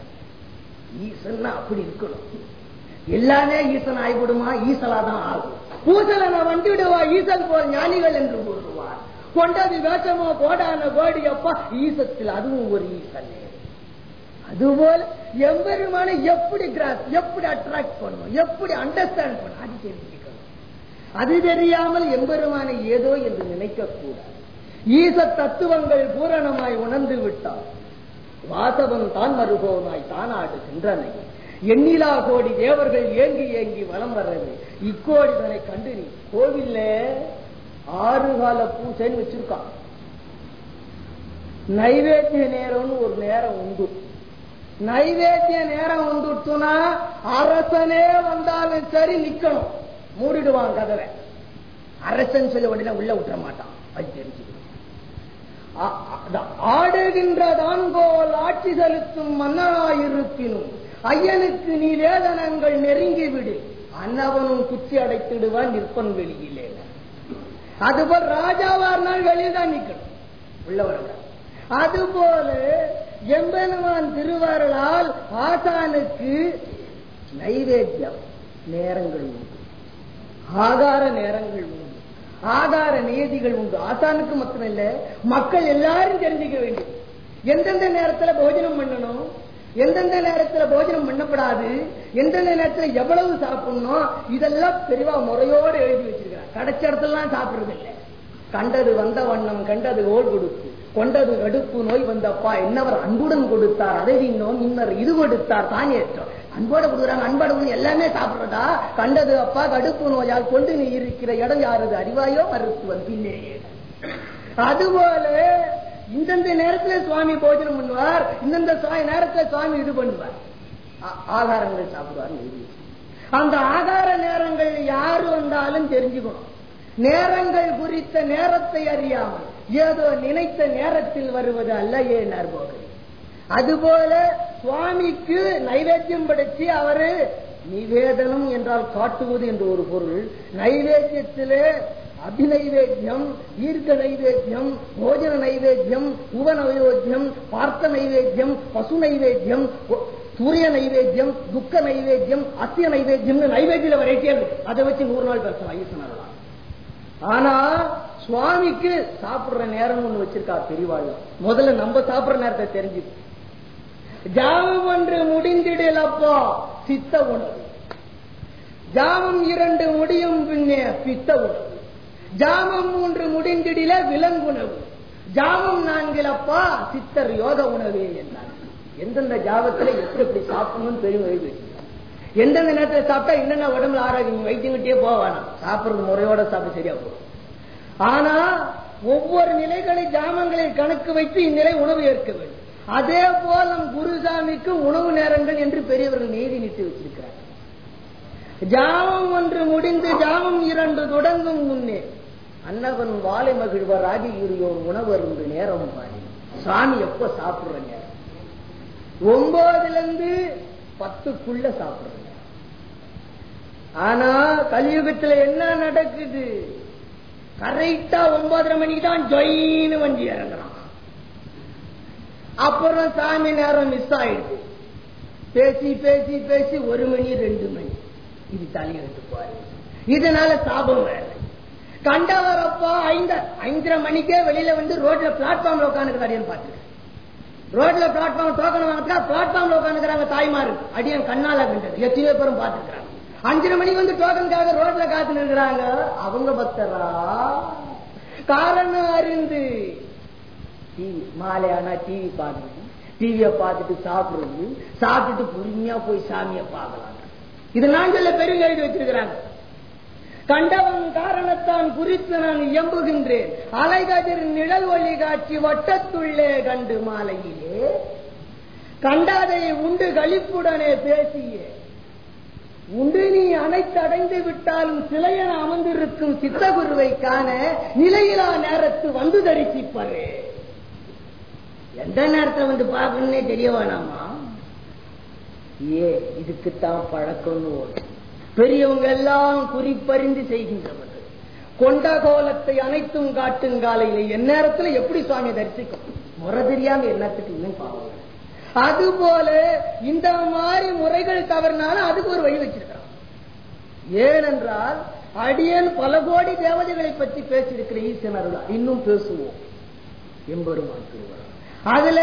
ஈசன் அப்படி இருக்கணும். எல்லாமே ஈசன் ஆய்விடுமா? ஈசலாதான் ஆகும். பூசலனை வண்டிடுவா ஈசன் போல் ஞானிகள் என்று கூறுவார். கொண்டது வேஷமோ கோடான கோடி அப்பா ஈசத்தில் அதுவும் ஒரு ஈசன். அதுபோல எம்பெருமான எப்படி கிராஸ் எப்படி அட்ராக்ட் பண்ணணும், எப்படி அண்டர்ஸ்டாண்ட் பண்ணணும், அது தெரிஞ்சுக்கணும். அது தெரியாமல் எம்பெருமானை ஏதோ என்று நினைக்கக்கூடாது. ஈச தத்துவங்கள் பூரணமாய் உணர்ந்து விட்டால் வாசவன் தான் மறுபோனாய் தானாடு சென்றனை எண்ணிலா கோடி தேவர்கள் ஏங்கி ஏங்கி வலம் வர்றது இக்கோடிதனை கண்டு நீ கோவில்ல ஆறு கால பூசைன்னு வச்சிருக்கான். நைவேத்திய நேரம்னு ஒரு நேரம் உண்டு. நைவேத்திய நேரம் வந்துட்டுனா அரசனே வந்தாலும் சரி நிக்கணும், மூடிடுவான் கதவை. அரசன் சொல்ல உடனே உள்ள விட்டுற மாட்டான், அது தெரிஞ்சு. ஆடுகின்றதான் போல் ஆட்சி செலுத்தும் மன்னனாயிருப்பினும் ஐயனுக்கு நீ வேதனங்கள் நெருங்கி விடு, அன்னவனும் குச்சி அடைத்திடுவான் நிற்பன் வெளியிலே. அதுபோல் ராஜாவார்னால் வெளியில் தான் நிக்கணும், உள்ளவர்கள். அதுபோல எம்பெருமான் திருவருளால் ஆசானுக்கு நைவேத்தியம் நேரங்கள் உண்டு, ஆகார நேரங்கள் உண்டு, ஆகார நியதிகள் உண்டு. ஆசானுக்கு மட்டும் இல்ல, மக்கள் எல்லாரும் தெரிஞ்சுக்க வேண்டியது எந்தெந்த நேரத்துல போஜனம் பண்ணணும், எந்தெந்த நேரத்துல போஜனம் பண்ணப்படாது, எந்தெந்த நேரத்துல எவ்வளவு சாப்பிடணும், இதெல்லாம் பெரிவா முறையோடு எழுதி வச்சிருக்கிறார். கிடைச்ச இடத்துல சாப்பிடுறது இல்லை. கண்டது வந்த வண்ணம் கண்டது ஓல் கொடுப்பு, கொண்டது கடுப்பு நோய் வந்தப்பா என்னவர் அன்புடன் கொடுத்தார், அதை இன்னும் இன்னர் இது கொடுத்தார் தான் ஏற்றம். அன்போட கொடுக்குறாங்க, அன்போட எல்லாமே சாப்பிடுறதா. கண்டது அப்பா கடுப்பு நோயால் கொண்டு நீ இருக்கிற இடம் யாரது அறிவாயோ மருத்துவம் பின்னேயே. அதுபோல இந்தந்த நேரத்துல சுவாமி போஜனம் பண்ணுவார், இந்தந்த நேரத்துல சுவாமி இது பண்ணுவார், ஆகாரங்கள் சாப்பிடுவார். அந்த ஆகார நேரங்கள் யாரு வந்தாலும் தெரிஞ்சுக்கணும். நேரங்கள் குறித்த நேரத்தை அறியாமல் ஏதோ நினைத்த நேரத்தில் வருவது அல்ல ஏன் போகிறது. அதுபோல சுவாமிக்கு நைவேத்தியம் படைச்சு அவரு நிவேதனம் என்றால் காட்டுவது என்று ஒரு பொருள். நைவேத்தியத்திலே அபிநைவேத்தியம், ஈர்க்க நைவேத்தியம், போஜன நைவேத்தியம், உப நைவேத்தியம், பார்த்த நைவேத்தியம், பசு நைவேத்தியம், சூரிய நைவேத்தியம், துக்க நைவேத்தியம், அத்திய நைவேத்தியம், நைவேத்தியில வெரைட்டியா இருக்கு. அதை வச்சு நூறு நாள் பேசலாம் ஈசனர்களா. ஆனா சுவாமிக்கு சாப்பிடுற நேரம் ஒண்ணு வச்சிருக்கா பெரியவாள். முதல்ல நம்ம சாப்பிடுற நேரத்தை தெரிஞ்சு ஜாமம் ஒன்று முடிந்திடலப்பா சித்த உணவு, ஜாமம் இரண்டு முடியும் பின்னே பித்த உணவு, ஜாமம் மூன்று முடிந்திடில விலங்குணவு, ஜாமம் நான்கிலப்பா சித்தர் யோக உணவே என்றார். எந்தெந்த ஜாபத்துல எப்படி எப்படி சாப்பிடணும்னு தெரியும் எழுதி வச்சிருக்காங்க. எந்தெந்த நேரத்தில் சாப்பிட்டா என்னென்ன உடம்புல ஆரோக்கியம் வைத்தியங்கிட்டே போவானா, சாப்பிடுறது முறையோட சாப்பிட சரியா போகும். ஆனா ஒவ்வொரு நிலைகளை ஜாமங்களில் கணக்கு வைத்து இந்நிலை உணவு ஏற்க வேண்டும். அதே போல் நம் குருசாமிக்கு உணவு நேரங்கள் என்று பெரியவர்கள் நீதி நிட்டு வச்சிருக்கிறார். ஜாமம் ஒன்று முடிந்து ஜாமம் இரண்டு தொடங்கும் முன்னே அன்னவன் வாழை மகிழ்வர் ஆகி இருயோர் உணவு அருந்து நேரம் பாடி. சாமி எப்ப சாப்பிடுற நேரம் ஒன்பதுல இருந்து பத்துக்குள்ள சாப்பிடுற. ஆனா கலியுகத்துல என்ன நடக்குது, கரெக்டா ஒன்பதரை மணிக்கு தான் ஜொயின்னு வண்டி இறங்குறான். அப்புறம் சாமி நேரம் மிஸ் ஆயிடுது. பேசி பேசி பேசி ஒரு மணி ரெண்டு மணி இது தலையெழுத்து போறாரு. இதனால சாபம் வேற. கண்டவரப்பா ஐந்து ஐந்தரை மணிக்கே வெளியில வந்து ரோட்ல பிளாட்ஃபார்ம்ல உட்காந்துக்கிறாரு. பாத்துக்க, ரோட்ல பிளாட்ஃபார்ம் டோக்கன் வாங்கினா பிளாட்ஃபார்ம்ல உட்காந்துக்கிறாங்க தாய்மாரு. அடியன் கண்ணால கண்டது எத்தனையோ பேரும் பாத்துக்கிறாங்க. அஞ்சரை மணிக்கு வந்து டோக்கனுக்காக ரோட்ல காத்து நிற்கிறாங்க. அவங்க பக்தரா காரணம் அறிந்து டிவி மாலை ஆனா டிவி பாக்குறது, டிவிய பார்த்துட்டு சாப்பிடுறது, சாப்பிட்டுட்டு பொறுமையா போய் சாமிய பார்க்கலாம். இது நான் சொல்ல பெரிய எழுதி வச்சிருக்கிறாங்க. கண்டவன் காரணத்தான் குறித்து நான் எம்புகின்றேன், அலைகதிர் நிழல் ஒளி காட்சி வட்டத்துள்ளே கண்டு மாலையிலே கண்டாதை உண்டு களிப்புடனே பேசியே உண்டு நீ அனைத்து அடைந்து விட்டாலும் சிலையென அமர்ந்திருக்கும் சித்தகுருவை காண நிலையிலா நேரத்து வந்து தரிசிப்பரு. எந்த நேரத்தில் வந்து பார்க்கணும்னே தெரிய வேணாமா? ஏ இதுக்குத்தான் பழக்கம்னு ஓடும். பெரியவங்க எல்லாம் குறிப்பறிந்து செய்கின்றவர்கள். கொண்ட கோலத்தை அனைத்தும் காட்டும் காலையில என் நேரத்துல எப்படி சுவாமி தரிசிக்கும் முறை தெரியாம என்னத்துக்கு இன்னும் பாவம். அதுபோல இந்த மாதிரி முறைகள் தவறினாலும் அதுக்கு ஒரு வழி வச்சிருக்கிறான். ஏனென்றால் அடியன் பல கோடி தேவதைகளை பற்றி பேசியிருக்கிற ஈசனருளா இன்னும் பேசுவோம். எம்பெருமான் திருவருள் அதுல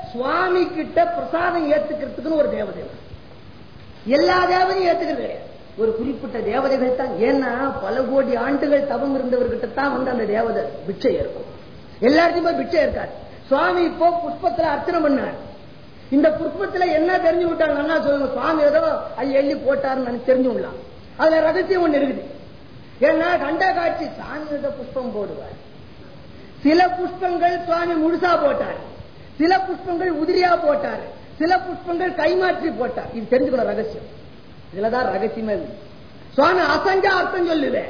சுவாமி கிட்ட பிரசாதம் ஏத்துக்கிறதுக்குன்னு ஒரு தேவதை, எல்லா தேவதையும் ஏத்துக்கிறது. ஒரு குறிப்பிட்ட தேவதைகள் தான். ஏன்னா பல கோடி ஆண்டுகள் தவம் இருந்தவர்கிட்ட தான் வந்து அந்த தேவதை பிச்சை இருக்கும். எல்லாருக்குமே பிச்சை இருக்காது. சுவாமி இப்போ புஷ்பத்துல அர்ச்சனை பண்ணார். இந்த புஷ்பத்துல என்ன தெரிஞ்சு விட்டாங்கன்னா சொல்லுங்க, சுவாமி ஏதோ அது எள்ளி போட்டாருன்னு தெரிஞ்சு விடலாம். அதுல ரகசியம் ஒண்ணு இருக்குது. ஏன்னா கண்ட காட்சி சாமி ஏதோ புஷ்பம் போடுவார். சில புஷ்பங்கள் சுவாமி முழுசா போட்டார், சில புஷ்பங்கள் உதிரியா போட்டார், சில புஷ்பங்கள் கைமாற்றி போட்டார். இது தெரிஞ்சுக்கணும் ரகசியம். இதுலதான் ரகசியமே. சுவாமி அசஞ்சா அர்த்தம் சொல்லுவேன்.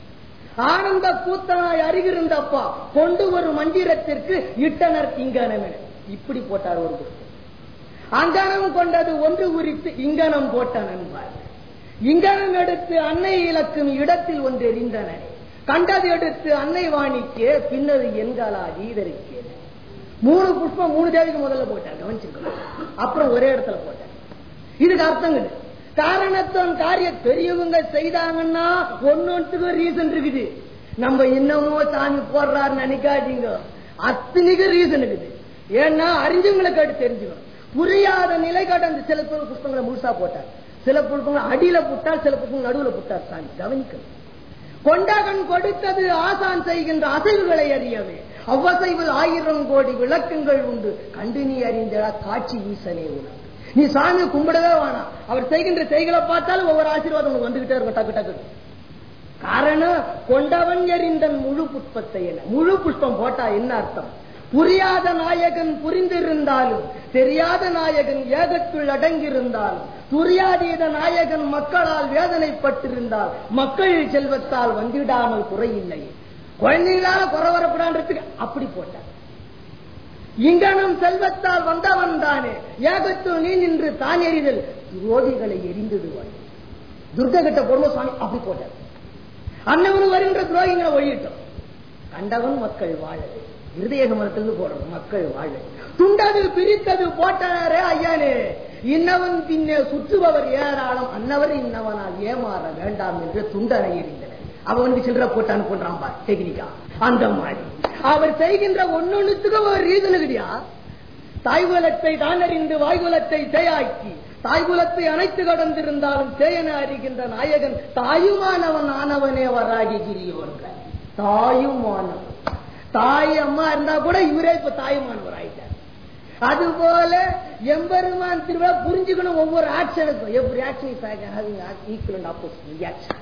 ஆனந்த கூத்தனாய் அருகிருந்தப்பா கொண்டு ஒரு மந்திரத்திற்கு இட்டனர் இங்கனம் இப்படி போட்டார் ஒரு புஷ்பம். அங்கனம் கொண்டது ஒன்று குறித்து இங்கனம் போட்டான் என்பார். இங்கனம் எடுத்து அன்னை இலக்கும் இடத்தில் ஒன்று எரிந்தன. கண்டது எடுத்து அன்னை வாணிக்கு பின்னது எண்களா ஈதருக்கு. மூணு புஷ்பம் மூணு தேவைக்கு முதல்ல போட்டார், கவனிச்சுக்கணும். அப்புறம் ஒரே இடத்துல போட்டார். இதுக்கு அர்த்தம் காரணத்துவம் காரிய பெரியவங்க செய்தாங்கன்னா ஒன்னொன்றுக்கு ரீசன் இருக்குது. நம்ம இன்னமோ சாமி போடுறாரு நினைக்காதீங்க, அத்தனைக்கு ரீசன் இருக்குது. ஏன்னா அறிஞ்சவங்களை கேட்டு தெரிஞ்சுக்கணும். புரியாத நிலை காட்ட அந்த சில புஷ்பங்களை முழுசா போட்டார், சில புஷ்பங்களை அடியில போட்டார், சில புஷ்பங்கள் நடுவுல போட்டார். சாமி கவனிக்கணும். கொண்டாகன் கொடுத்தது ஆசான் செய்கின்ற அசைவுகளை அறியவே அவ்வசைவில் ஆயிரம் கோடி விளக்கங்கள் உண்டு கண்டு நீ அறிந்த காட்சி ஈசனே உனக்கு. நீ சாமி கும்பிடவே வேணாம், அவர் செய்கின்ற செய்களை பார்த்தாலும் ஒவ்வொரு ஆசீர்வாதம் உனக்கு வந்துகிட்டே இருக்கும் டக்கு டக்கு. காரணம் கொண்டவன் எறிந்தன் முழு புஷ்பத்தை. என்ன முழு புஷ்பம் போட்டா என்ன அர்த்தம்? புரியாத நாயகன் புரிந்திருந்தாலும் தெரியாத நாயகன் ஏகத்துள் அடங்கியிருந்தாலும் துரியாதீத நாயகன் மக்களால் வேதனைப்பட்டிருந்தால் மக்கள் செல்வத்தால் வந்திடாமல் குறையில்லை. குழந்தைகளால குறை வரப்படான்றதுக்கு அப்படி போட்டார். இங்கனும் செல்வத்தால் வந்தவன் தானே ஏகத்துள் நீ நின்று தான் எறிதல் துரோகிகளை எரிந்துடுவாய். துர்க கிட்ட பொருள் சுவாமி அப்படி போட்டார். அன்னவனு வருகின்ற துரோகிகளை ஒழியிட்டோம். கண்டவன் மக்கள் வாழவே இருதய மரத்திலிருந்து போடுறது மக்கள் வாழ. துண்டது பிரித்தது போட்டனரே ஐயானே இன்னவன் பின்னே சுற்றுபவர் ஏராளம் அன்னவர் இன்னவனால் ஏமாற வேண்டாம் என்று துண்டனை எறிந்தனர். அவனுக்கு சில்லற போட்டான்னு போன்றான் பார் டெக்னிக்கா. அந்த மாதிரி அவர் செய்கின்ற ஒன்னொன்னுக்கு ஒரு ரீசன் கிடையா. தாய்குலத்தை தான் அறிந்து வாய்குலத்தை தேயாக்கி தாய்குலத்தை அனைத்து கடந்திருந்தாலும் தேயன அறிகின்ற நாயகன் தாயுமானவன் ஆனவனே வராகி கிரியோன்ற தாயுமானவன். தாய் அம்மா இருந்தா கூட இவரே இப்ப தாயுமானவர் ஆயிட்டார். அதுபோல எம்பெருமான் திருவிழா புரிஞ்சுக்கணும். ஒவ்வொரு ஆக்ஷனுக்கும் எவ்ரி ஆக்ஷன் ஆப்போசிட் ஆக்ஷன்.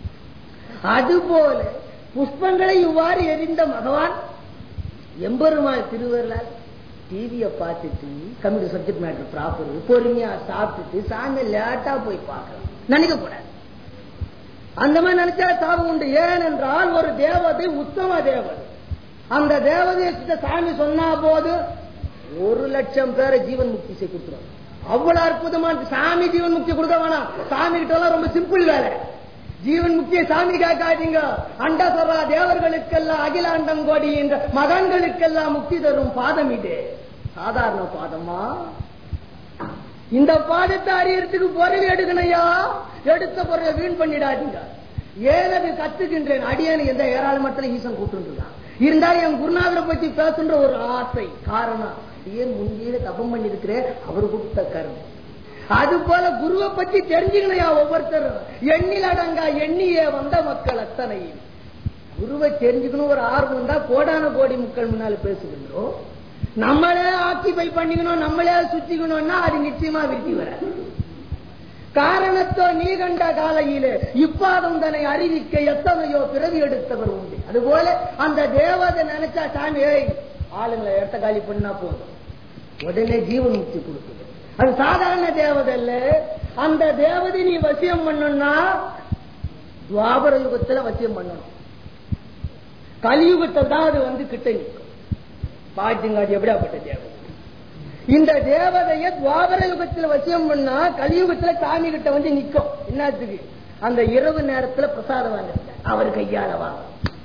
அதுபோல புஷ்பங்களை இவ்வாறு எரிந்த பகவான் எம்பெருமான் திருவருளால் டிவியை பார்த்துட்டு கம்ப்யூட்டர் சப்ஜெக்ட் மேட்டர் ப்ராப்பர் பொறுமையா சாப்பிட்டுட்டு சாமி லேட்டா போய் பார்க்கலாம் நினைக்க கூடாது. அந்த மாதிரி நினைச்சா சாபம் உண்டு. ஏனென்றால் ஒரு தேவதை உத்தம தேவதை. அந்த தேவதையை சாமி சொன்னா போது ஒரு லட்சம் பேரை ஜீவன் முக்தி செய்ய கொடுத்துருவாங்க. அவ்வளவு அற்புதமான சாமி ஜீவன் முக்தி கொடுக்க வேணாம். சாமி கிட்ட எல்லாம் ரொம்ப சிம்பிள் வேலை. ஜீவன் முக்தியை சாமி கேட்காதீங்க. அண்டசரா தேவர்களுக்கெல்லாம் அகிலாண்டம் கோடி என்ற மகன்களுக்கெல்லாம் முக்தி தரும் பாதம் இது சாதாரண பாதமா? இந்த பாதத்தை அறியறதுக்கு பொருள் எடுக்கணையா, எடுத்த பொருளை வீண் பண்ணிடாதீங்க. ஏனது கத்துக்கின்றேன் அடியேன்னு எந்த ஏராளமற்ற ஈசன் கூப்பிட்டு இருந்தாலும் என் குருநாதரை பற்றி பேசுன்ற ஒரு ஆசை. காரணம் ஏன் முந்தியில தபம் பண்ணி இருக்கிறேன் அவர் கொடுத்த கருணை. அது போல குருவை பற்றி தெரிஞ்சுக்கணையா ஒவ்வொருத்தரும். எண்ணில் அடங்கா எண்ணியே வந்த மக்கள் அத்தனையும் குருவை தெரிஞ்சுக்கணும் ஒரு ஆர்வம் தான் கோடான கோடி மக்கள் முன்னால பேசுகின்றோம். நம்மளே ஆக்கிபை பண்ணிக்கணும், நம்மளே சுத்திக்கணும்னா அது நிச்சயமா வெற்றி வராது. காரணத்தோ நீ கண்ட காலையிலே இப்பாதம் தன்னை அறிவிக்க எத்தனையோ பிறவி எடுத்தவர் உண்டு. அதுபோல அந்த தேவதை நினைச்சா சாமி ஆளுங்களை எட்ட காலி பண்ணா போதும் உடனே ஜீவன் முக்தி கொடுக்குது. அது சாதாரண தேவதை இல்ல. அந்த தேவதை நீ வசியம் பண்ணணும்னா துவாபர யுகத்துல வசியம் பண்ணணும். கலியுகத்தை தான் அது வந்து கிட்ட நிற்கும். பாட்டுங்க அது எப்படியாப்பட்ட தேவதை. இந்த தேவதைய துவாபர யுகத்தில் வசியம் பண்ணா கலியுகத்துல சாமி கிட்ட வந்து நிற்கும். என்னத்துக்கு? அந்த இரவு நேரத்துல பிரசாதம் வாங்க அவர் கையால வாங்க.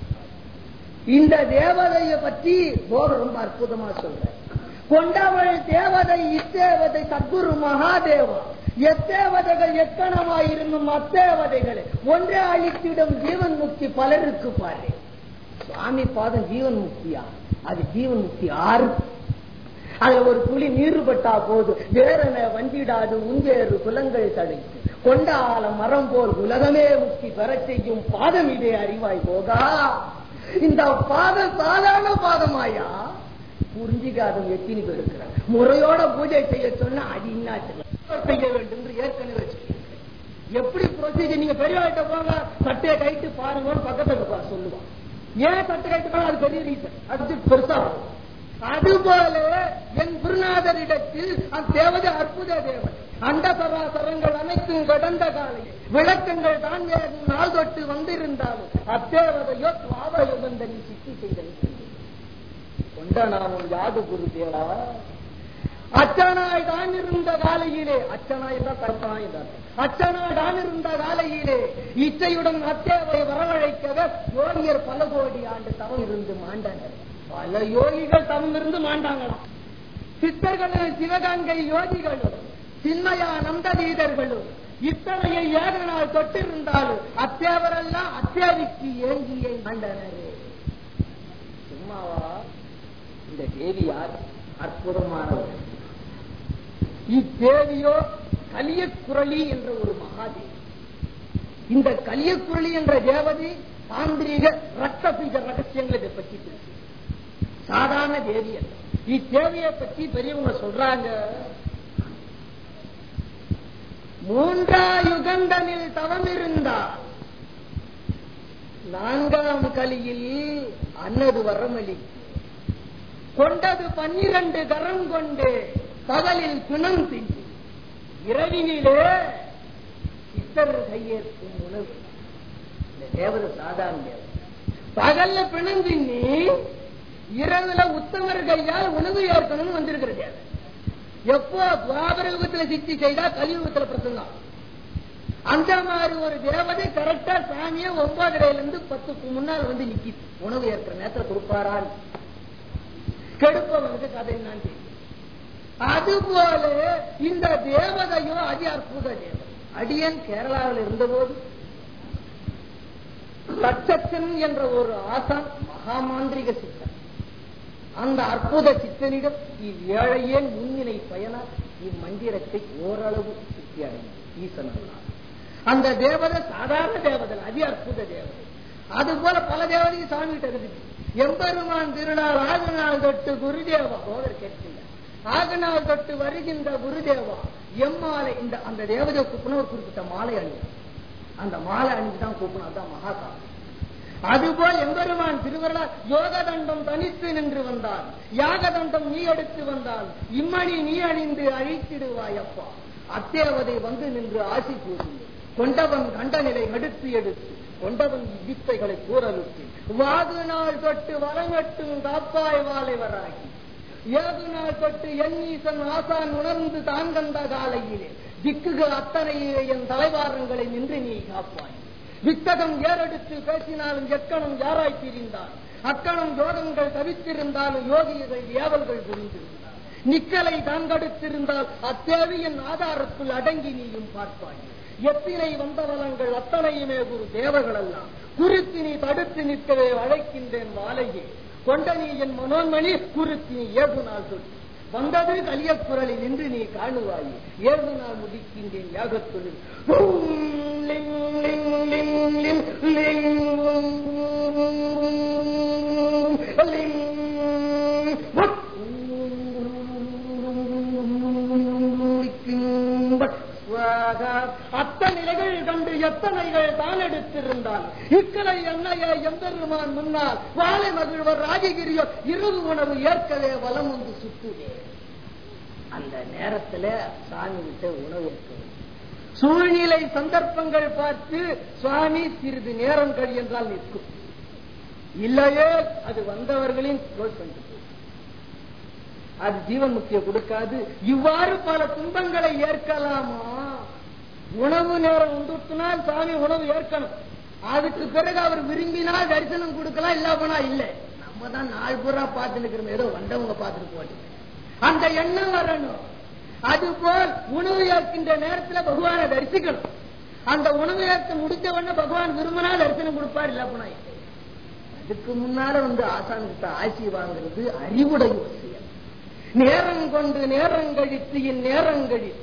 இந்த தேவதைய பற்றி போக ரொம்ப அற்புதமா சொல்ற. கொண்டவள் தேவதை இத்தேவதை சத்குரு மகாதேவா எத்தேவதைகள் எத்தனமாயிருந்தும் அத்தேவதைகளை ஒன்றே அளித்திடும் ஜீவன் முக்தி பலருக்கு பாரு. சுவாமி பாதம் ஜீவன் முக்தியா? அது ஜீவன் முக்தி ஆறு. அதுல ஒரு துளி நீர்பட்டா போது வேறன வந்திடாது உஞ்சேறு குலங்கள் தடைத்து கொண்டால மரம் போல் உலகமே முக்தி பெற செய்யும் பாதம் இதே அறிவாய் போகா. இந்த பாதம் சாதாரண பாதமாயா? புரிஞ்சிக்காத எத்தினி பேர் இருக்கிறார். முறையோட பூஜை செய்ய சொன்னா அது இன்னாச்சு செய்ய வேண்டும் என்று ஏற்கனவே எப்படி ப்ரொசீஜர்? நீங்க பெரியவாட்ட போங்க, சட்டையை கைட்டு பாருங்க, பக்கத்துல சொல்லுவான். ஏன் சட்டை கைட்டு போனா அது பெரிய ரீசன், அது பெருசா. அதுபோல என் குருநாதரிடத்தில் அந்த தேவதை அற்புத தேவதை. அண்ட சராசரங்கள் அனைத்தும் கடந்த காலையில் விளக்கங்கள் தான் நாள் தொட்டு வந்திருந்தாலும் அத்தேவதையோ சுவாபயுகந்தனி சித்தி செய்தல் கொண்ட நாமும் யாது குரு தேவா. அச்சனாய் தான் இருந்த காலையிலே, அச்சனாய் தான் கற்பனாய் தான், அச்சனாய் தான் இருந்த காலையிலே இச்சையுடன் அத்தேவை வரவழைக்கவே யோகியர் பல கோடி ஆண்டு தவம் இருந்து மாண்டனர். பல யோகிகள் தவம் இருந்து மாண்டாங்களாம். சித்தர்களும் சிவகங்கை யோகிகளும் சின்மயானந்த தீதர்களும் இத்தனையை ஏக நாள் தொட்டிருந்தாலும் அத்தேவரெல்லாம் அத்தேவிக்கு ஏங்கியை மாண்டனரே. சும்மாவா? இந்த தேவி யார்? அற்புதமானவர். இத்தேவியோ கலியக்குரளி என்ற ஒரு மகாதேவி. இந்த கலியக்குரளி என்ற தேவதி தாந்திரிக ரத்த பீஜ ரகசியங்களை பற்றி பேசு. சாதாரண தேவி அல்ல. இத்தேவியை பற்றி பெரியவங்க சொல்றாங்க, மூன்றா யுகந்தனில் தவம் இருந்தால் நான்காம் கலியில் அன்னது வரமளி கொண்டது பன்னிரண்டு கரம் கொண்டு பகலில் பிணம் திங்கி இரவினிலே சித்தர் கையேற்கும் உணவு. இந்த தேவதை சாதாரண தேவதை. பகல்ல பிணம் தின்னி இரவுல உத்தமர் கையால் உணவு ஏற்கனவே வந்திருக்கிற தேவை. எப்போ துவாபர யுகத்துல சித்தி செய்தா கலியுகத்துல பிரசங்கம். அந்த மாதிரி ஒரு தேவதை கரெக்டா சாமிய ஒன்பதரையில இருந்து பத்துக்கு முன்னால் வந்து நிக்கி உணவு ஏற்கிற நேரத்தை கொடுப்பாரான். கெடுப்பவனுக்கு கதை நான் தெரியும். அதுபோல இந்த தேவதையோ அதி அற்புத தேவதை. அடியன் கேரளாவில் இருந்தபோது லட்சத்தன் என்ற ஒரு ஆசான் மகாமாந்திரிக சித்தன். அந்த அற்புத சித்தனிடம் இவ்வேழையே முன்னிலை பயனார் இம்மந்திரத்தை ஓரளவு சித்தி அடைந்தார் ஈசனால். அந்த தேவதை சாதாரண தேவதை, அதி அற்புத தேவதை. அதுபோல பல தேவதைக்கு சாமி கிட்ட இருக்குது. எம்பெருமான் திருநாள் ஆகு நாள் தொட்டு குருதேவா போதர் கேட்கின்றார். ஆகு நாள் தொட்டு வருகின்ற குருதேவா எம்மாலை. இந்த அந்த தேவதை கூப்பின ஒரு குறிப்பிட்ட மாலை அணியும். அந்த மாலை அணிஞ்சுதான் கூப்பிடும். அதுதான் மகாகாலம். அதுபோல் எம்பெருமான் திருவருளால் யோக தண்டம் தனித்து நின்று வந்தால், யாக தண்டம் நீ எடுத்து வந்தால் இம்மணி நீ அணிந்து அழித்திடுவாயப்பா. அத்தேவதை வந்து நின்று ஆசி கூறி கொண்டவன் கண்ட நிலை எடுத்து எடுத்து கொண்டவன் வித்தைகளை கூறலுக்கு வாது நாள் தொட்டு வரங்கட்டும் காப்பாய் வாழை வராகி ஏது நாள் தொட்டு என் ஈசன் ஆசான் உணர்ந்து தாங்கந்த காலையிலே திக்குகள் அத்தனையே என் தலைவாரங்களை நின்று நீ காப்பாய். வித்தகம் ஏறெடுத்து பேசினாலும் எக்கணம் யாராய் பிரிந்தால் அக்கணம் யோகங்கள் தவித்திருந்தாலும் யோகிகள் ஏவல்கள் புரிந்திருந்தால் நிக்கலை தாங்கடுத்திருந்தால் அத்தேவியின் ஆதாரத்தில் அடங்கி நீயும் பார்ப்பாய். எத்தினை வந்த வளங்கள் அத்தனையுமே குரு தேவர்கள் எல்லாம் குறித்து நீ தடுத்து நிற்கவே அழைக்கின்றேன் வாழையே. கொண்ட நீ என் மனோன்மணி குறித்து நீ ஏழு நாள் தொட்டு வந்தது கலியக்குரலை நின்று நீ காணுவாய். ஏழு நாள் முடிக்கின்றேன் யாகத்துடன். அத்த நிலைகள் கண்டு எத்தனைகள் தான் எடுத்திருந்தால் இக்கலை எண்ணைய எம்பெருமான் முன்னால் வாழை மகிழ்வர் ராஜகிரியோ இரவு உணவு ஏற்கவே வலம் வந்து சுத்துவே. அந்த நேரத்துல சாமி விட்ட உணவு ஏற்கவே சூழ்நிலை சந்தர்ப்பங்கள் பார்த்து சுவாமி சிறிது நேரம் கழி என்றால் நிற்கும். இல்லையே அது வந்தவர்களின் அது ஜீவன் முக்கிய கொடுக்காது. இவ்வாறு பல துன்பங்களை ஏற்கலாமா? உணவு நேரம் வந்துட்டுனால் சாமி உணவு ஏற்கணும். அதுக்கு பிறகு அவர் விரும்பினால் தரிசனம் கொடுக்கலாம், இல்ல போனா இல்லை. நம்ம தான் நாள் பூரா பார்த்து நிற்கிறோம், ஏதோ வந்தவங்க பார்த்துட்டு போட்டு அந்த எண்ணம் வரணும். அதுபோல் உணவு ஏற்கின்ற நேரத்தில் பகவானை தரிசிக்கணும். அந்த உணவு ஏற்க முடிச்ச உடனே பகவான் விரும்பினா தரிசனம் கொடுப்பார், இல்ல போனா இல்லை. அதுக்கு முன்னால வந்து ஆசான்கிட்ட ஆட்சி வாங்குறது அறிவுடைய விஷயம். நேரம் கொண்டு நேரம் கழித்து இந்நேரம் கழித்து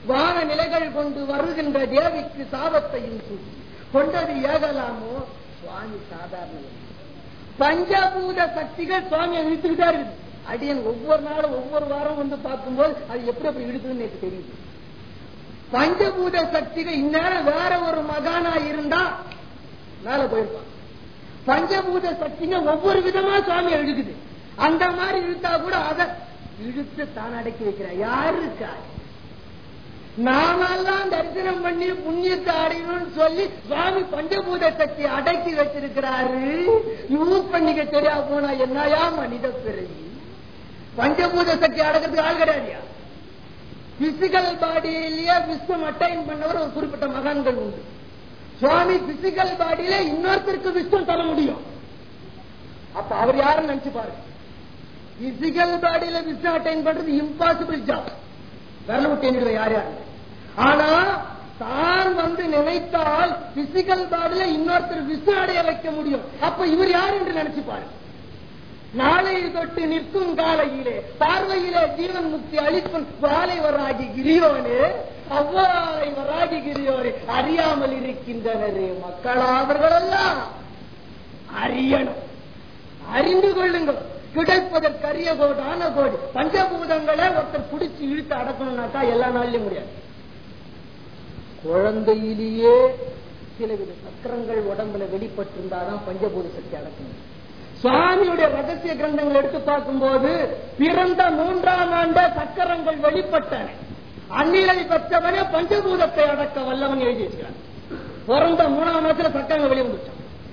வான நிலைகள் கொண்டு வருகின்ற தேவிக்கு சாபத்தையும் சூட்டி கொண்டது ஏகலாமோ சுவாமி சாதாரண பஞ்சபூத சக்திகள் சுவாமியை இழுத்துக்கிட்டா இருக்குது. அடியன் ஒவ்வொரு நாளும் ஒவ்வொரு வாரம் வந்து பார்க்கும்போது அது எப்படி எப்படி இழுத்துன்னு எனக்கு தெரியுது. பஞ்சபூத சக்திகள் இந்நேரம் வேற ஒரு மகானா இருந்தா மேல போயிருப்பான். பஞ்சபூத சக்திகள் ஒவ்வொரு விதமா சுவாமியை இழுக்குது. அந்த மாதிரி இழுத்தா கூட அதை இழுத்து தான் அடக்கி வைக்கிறார். யாருக்கா நாமெல்லாம் தரிசனம் பண்ணி புண்ணியத்தை அடையணும்னு சொல்லி சுவாமி பஞ்சபூத சக்தி அடக்கி வச்சிருக்கிறாரு. யூஸ் பண்ணிக்க தெரியா போனா என்னையா மனித பிறகு பஞ்சபூத சக்தி அடக்கிறதுக்கு ஆள் கிடையாதுயா. பிசிக்கல் பாடியிலேயே விஸ்வம் அட்டைன் பண்ணவர் ஒரு குறிப்பிட்ட மகான்கள் உண்டு. சுவாமி பிசிக்கல் பாடியில இன்னொருத்தருக்கு விஸ்வம் தர முடியும். அப்ப அவர் யாருன்னு நினைச்சு பாருங்க. பிசிக்கல் பாடியில விஸ்வம் அட்டைன் பண்றது இம்பாசிபிள் ஜாப். வரல விட்டு யார் யாரு. ஆனா தான் வந்து நினைத்தால் பிசிக்கல் பாடியில இன்னொருத்தர் விஸ்வம் அடைய வைக்க முடியும். அப்ப இவர் யார் என்று நினைச்சு பாருங்க. நாளை தொட்டு நிற்கும் காலையிலே பார்வையிலே ஜீவன் முக்தி அளிக்கும் வாழை வராகி கிரியோனே அவ்வாறை வராகி கிரியோரே அறியாமல் இருக்கின்றனரே மக்களா அவர்களெல்லாம் அறியணும். அறிந்து கொள்ளுங்கள். கிடைப்பதற்கு அரிய கோடு ஆன கோடு பஞ்சபூதங்களை ஒருத்தர் பிடிச்சி இழுத்து அடக்கணும்னாக்கா எல்லா நாளிலும் முடியாது. குழந்தையிலேயே சிலவித சக்கரங்கள் உடம்புல வெளிப்பட்டிருந்தாதான் பஞ்சபூத சக்தி அடக்கணும். சுவாமியுடைய ரகசிய கிரந்தங்கள் எடுத்து பார்க்கும் போது பிறந்த மூன்றாம் ஆண்ட சக்கரங்கள் வெளிப்பட்டன. அந்நிலை பெற்றவனே பஞ்சபூதத்தை அடக்க வல்லவன் எழுதி வச்சுக்கிறான். பிறந்த மூணாம் மாதத்துல சக்கரங்கள் வெளியே வந்துச்சான்.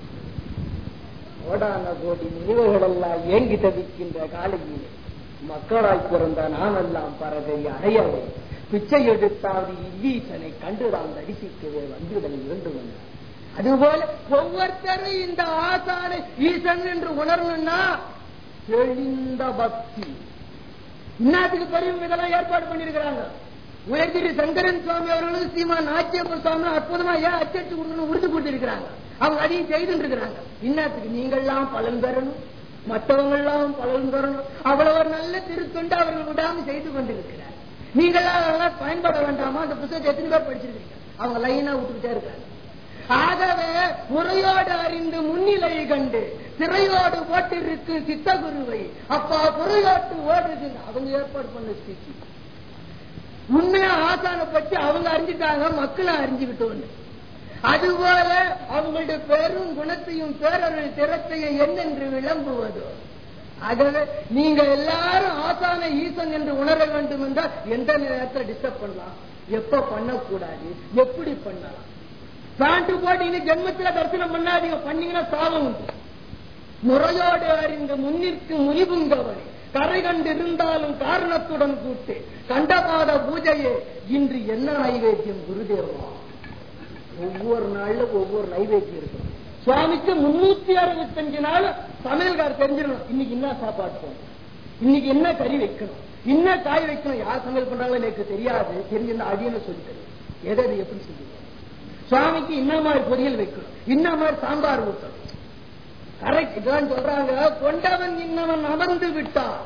கோடான கோடி நினைவுகள் எல்லாம் ஏங்கி தவிக்கின்ற காலையிலே மக்களாய் பிறந்த நாமெல்லாம் பறவை அடையவே பிச்சை எடுத்தாவது இல்லீசனை கண்டுதான் தரிசிக்கவே வந்துதல் வேண்டும் என்றார். அதுபோல ஒவ்வொருத்தரும் இந்த ஆசானை ஈசன் என்று உணரணும்னா தெளிந்த பக்தி. இன்னத்துக்கு பெரியவங்க இதெல்லாம் ஏற்பாடு பண்ணிருக்கிறாங்க. உயர்திரு சங்கரன் சுவாமி அவர்களும் சீமா நாச்சியப்ப சுவாமி அற்புதமா ஏன் அச்சடிச்சு கொடுக்கணும் உறுதி கொடுத்திருக்கிறாங்க. அவங்க அதையும் செய்து இருக்கிறாங்க. இன்னத்துக்கு நீங்கள்லாம் பலன் பெறணும், மற்றவங்க எல்லாம் பலன் பெறணும். அவ்வளவு ஒரு நல்ல திருத்தொண்டு அவர்கள் விடாம செய்து கொண்டிருக்கிறார். நீங்களாம் பயன்பட வேண்டாமா? அந்த புத்தகத்தை எத்தனை பேர் படிச்சிருக்கீங்க? அவங்க லைனா விட்டுக்கிட்டே இருக்காங்க. ஆகவே முறையோடு அறிந்து முன்னிலை கண்டு சிறையோடு போட்டிருக்கு சித்தகுருவை அப்பா புறையோட்டு ஓடுது அவங்க ஏற்பாடு பண்ண ஸ்பீச். உண்மையா ஆசான பற்றி அவங்க அறிஞ்சிட்டாங்க, மக்களும் அறிஞ்சுக்கிட்டோன்னு. அதுபோல அவங்களுடைய பெரும் குணத்தையும் பேரருள் திறத்தையும் என்னென்று விளம்புவதோ. ஆகவே நீங்க எல்லாரும் ஆசான ஈசன் என்று உணர வேண்டும் என்றால் எந்த நேரத்தில் டிஸ்டர்ப் பண்ணலாம், எப்ப பண்ணக்கூடாது, எப்படி பண்ணலாம். பேண்ட் போட்டு ஜென்மத்துல தரிசனம் பண்ணாதீங்க. பண்ணீங்கன்னா சாபம் உண்டு. முறையோடு அறிந்து முன்னிற்கு முனிபுங்கவனை கரை கண்டிருந்தாலும் காரணத்துடன் கூட்டு கண்டபாத பூஜையே இன்று என்ன நைவேத்தியம் குருதேவா. ஒவ்வொரு நாள்ல ஒவ்வொரு நைவேத்தியம் இருக்கும். சுவாமிக்கு முன்னூத்தி அறுபத்தி அஞ்சு நாள் சமையல்கார் தெரிஞ்சிடணும். இன்னைக்கு என்ன சாப்பாடு போகணும், இன்னைக்கு என்ன கறி வைக்கணும், என்ன காய் வைக்கணும். யார் சமையல் பண்றாங்களோ எனக்கு தெரியாது. தெரிஞ்சிருந்தா அடியன்னு சொல்லிட்டு எதை எப்படி சொல்லுங்க. சுவாமிக்கு இன்ன மாதிரி பொரியல் வைக்கணும், இன்ன மாதிரி சாம்பார் ஊற்றணும். கரெக்ட். இதெல்லாம் சொல்றாங்க. கொண்டவன் இன்னவன் அமர்ந்து விட்டான்.